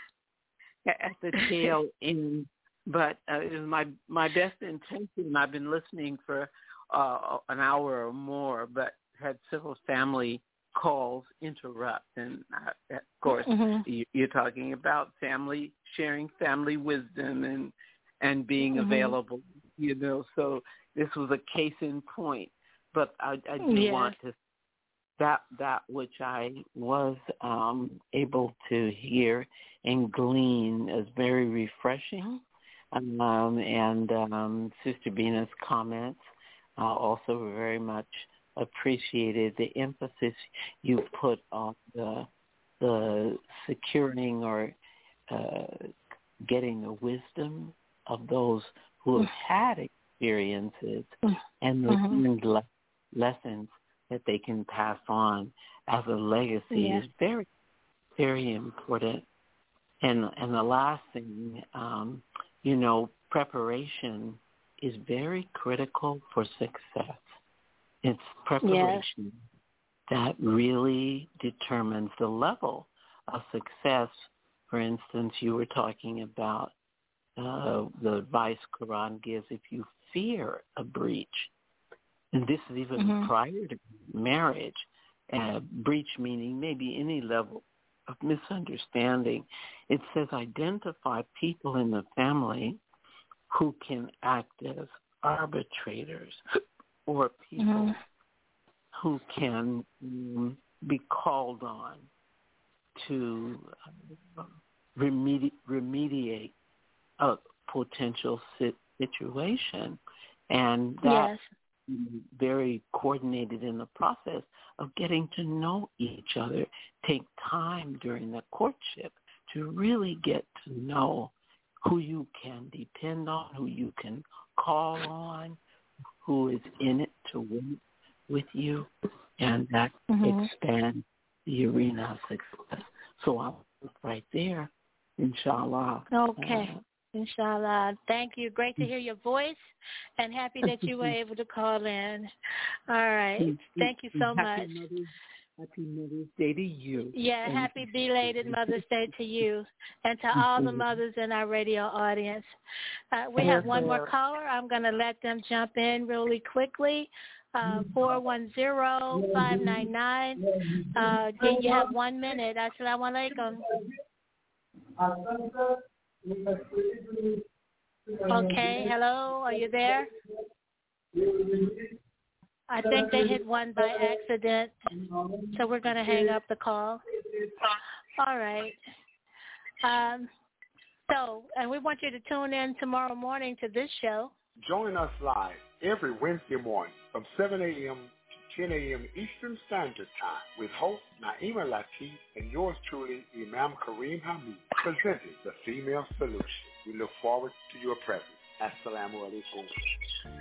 at the tail end, but uh, it was my my best intention. I've been listening for uh, an hour or more, but had several family calls interrupt, and uh, of course, Mm-hmm. you, you're talking about family sharing family wisdom and and being Mm-hmm. available. You know, so this was a case in point. But I, I do Yeah. want to. That that which I was um, able to hear and glean is very refreshing, um, and um, Sister Bina's comments uh, also very much appreciated the emphasis you put on the the securing or uh, getting the wisdom of those who have had experiences and the Mhm. le- lessons that they can pass on as a legacy Yeah. is very, very important. And and the last thing, um, you know, preparation is very critical for success. It's preparation that really determines the level of success. For instance, you were talking about uh, the advice Quran gives if you fear a breach. And this is even Mhm. prior to marriage. Uh, breach meaning maybe any level of misunderstanding. It says identify people in the family who can act as arbitrators or people Mhm. who can um, be called on to uh, remedi- remediate a potential sit- situation. And that Yes. very coordinated in the process of getting to know each other. Take time during the courtship to really get to know who you can depend on, who you can call on, who is in it to win with you, and that Mhm. expands the arena of success. So I'll look right there, inshallah. Okay. Uh, Inshallah. Thank you. Great to hear your voice and happy that you were able to call in. All right. Thank you so happy much. Mother's, happy Mother's Day to you. Yeah, And happy belated Mother's Day to you and to all the mothers in our radio audience. Uh, we have one more caller. I'm going to let them jump in really quickly. Uh, four one zero, five nine nine. Uh, you have one minute. Assalamu alaikum. Okay, hello, are you there? I think they hit one by accident, so we're going to hang up the call. All right. Um, so, and we want you to tune in tomorrow morning to this show. Join us live every Wednesday morning from seven a.m. to ten a.m. Eastern Standard Time with host Naima Latif and yours truly, Imam Kareem Hamid, presenting The Female Solution. We look forward to your presence. Assalamu alaikum.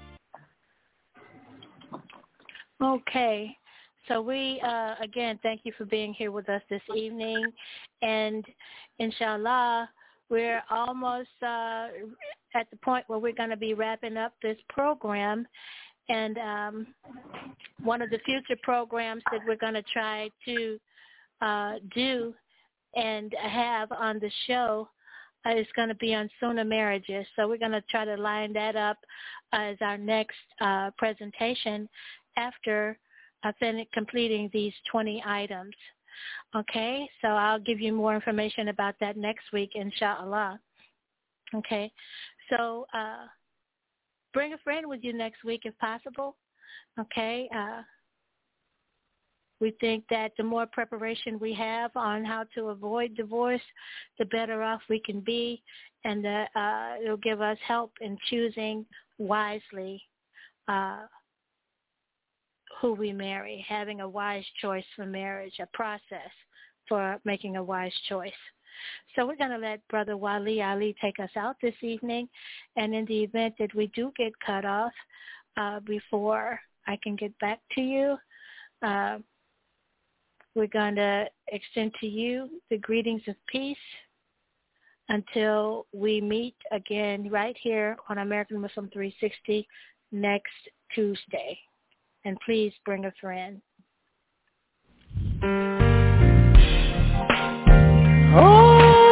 Okay. So we, uh, again, thank you for being here with us this evening. And inshallah, we're almost uh, at the point where we're going to be wrapping up this program. And um, one of the future programs that we're going to try to uh, do and have on the show uh, is going to be on Sunnah marriages. So we're going to try to line that up as our next uh, presentation after uh, fin- completing these twenty items. Okay, so I'll give you more information about that next week, inshallah. Okay, so uh, bring a friend with you next week if possible. Okay, uh, We think that the more preparation we have on how to avoid divorce, the better off we can be, and that uh, it'll give us help in choosing wisely uh, who we marry, having a wise choice for marriage, a process for making a wise choice. So we're going to let Brother Wali Ali take us out this evening, and in the event that we do get cut off uh, before I can get back to you, uh, we're going to extend to you the greetings of peace until we meet again right here on American Muslim three sixty next Tuesday. And please bring a friend. Oh.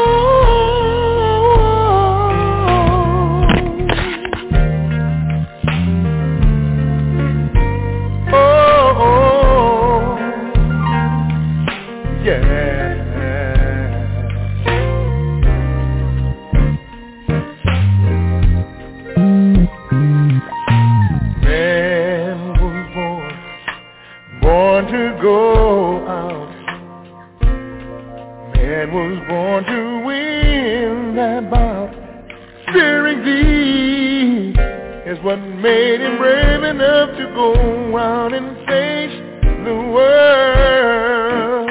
Go out. Man was born to win that bout. Fearing thee is what made him brave enough to go out and face the world.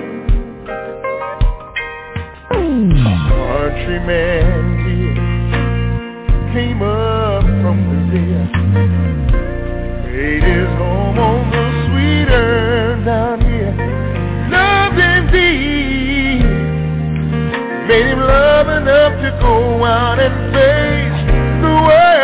A countryman here came up from the rear, made his home on the down here, loving thee, made him love enough to go out and face the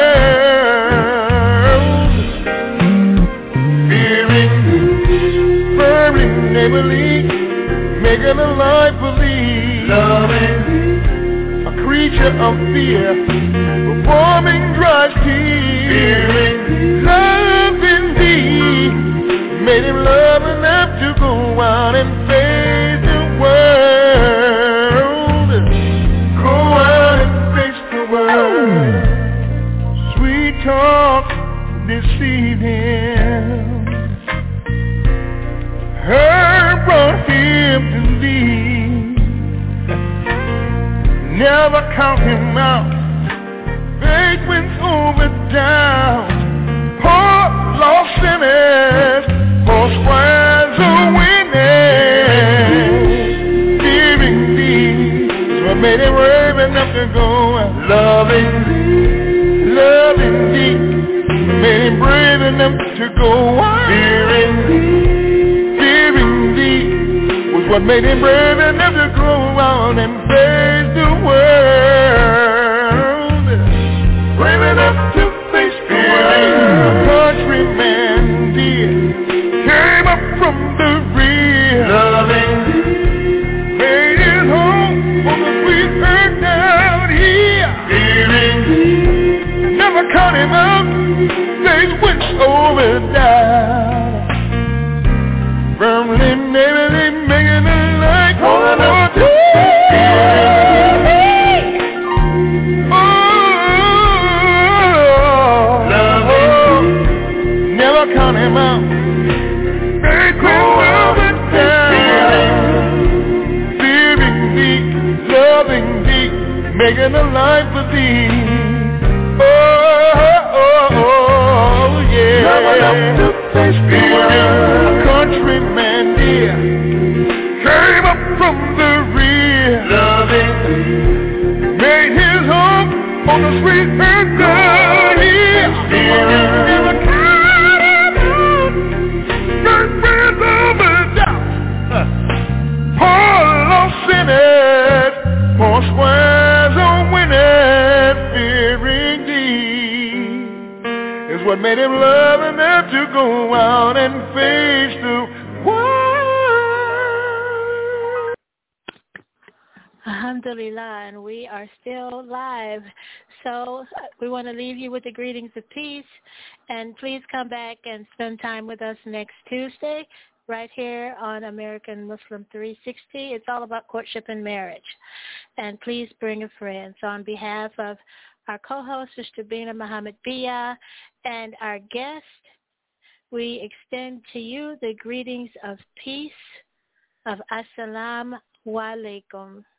world. Fearing thee, purring neighborly, making a life believe, loving thee, a creature of fear, performing dry tears, fearing thee, loving thee, made him love enough to go out and face the world. Go out and face the world. Sweet talk deceived him. Her brought him to thee. Never count him out. Faith went over down. Poor lost sinners. For squares are winning. Fearing thee is what made him brave enough to go. Loving thee, loving thee, made him brave enough to go. Fearing thee, fearing thee was what made him brave enough to go out and face the world. Brave enough to face the world. Countryman dear, came up from the rear, loving thee, made his home on the sweet earth down here, fearing thee, never count him out, days went over down, firmly, maybe making a light one more day. Oh, loving, never count him out. Making a life for thee. Oh, oh, oh, oh yeah. Countryman dear came up from the rear, loving thee, made his home on the sweet earth down here. Never counted him out. First friends over doubt. Poor lost sinners, poor square. What made him love enough to go out and face the world. Alhamdulillah, and we are still live. So we want to leave you with the greetings of peace, and please come back and spend time with us next Tuesday right here on American Muslim three sixty. It's all about courtship and marriage. And please bring a friend. So on behalf of our co-host, Sister Bina Muhammad Bia, and our guest, we extend to you the greetings of peace, of Assalamu alaikum.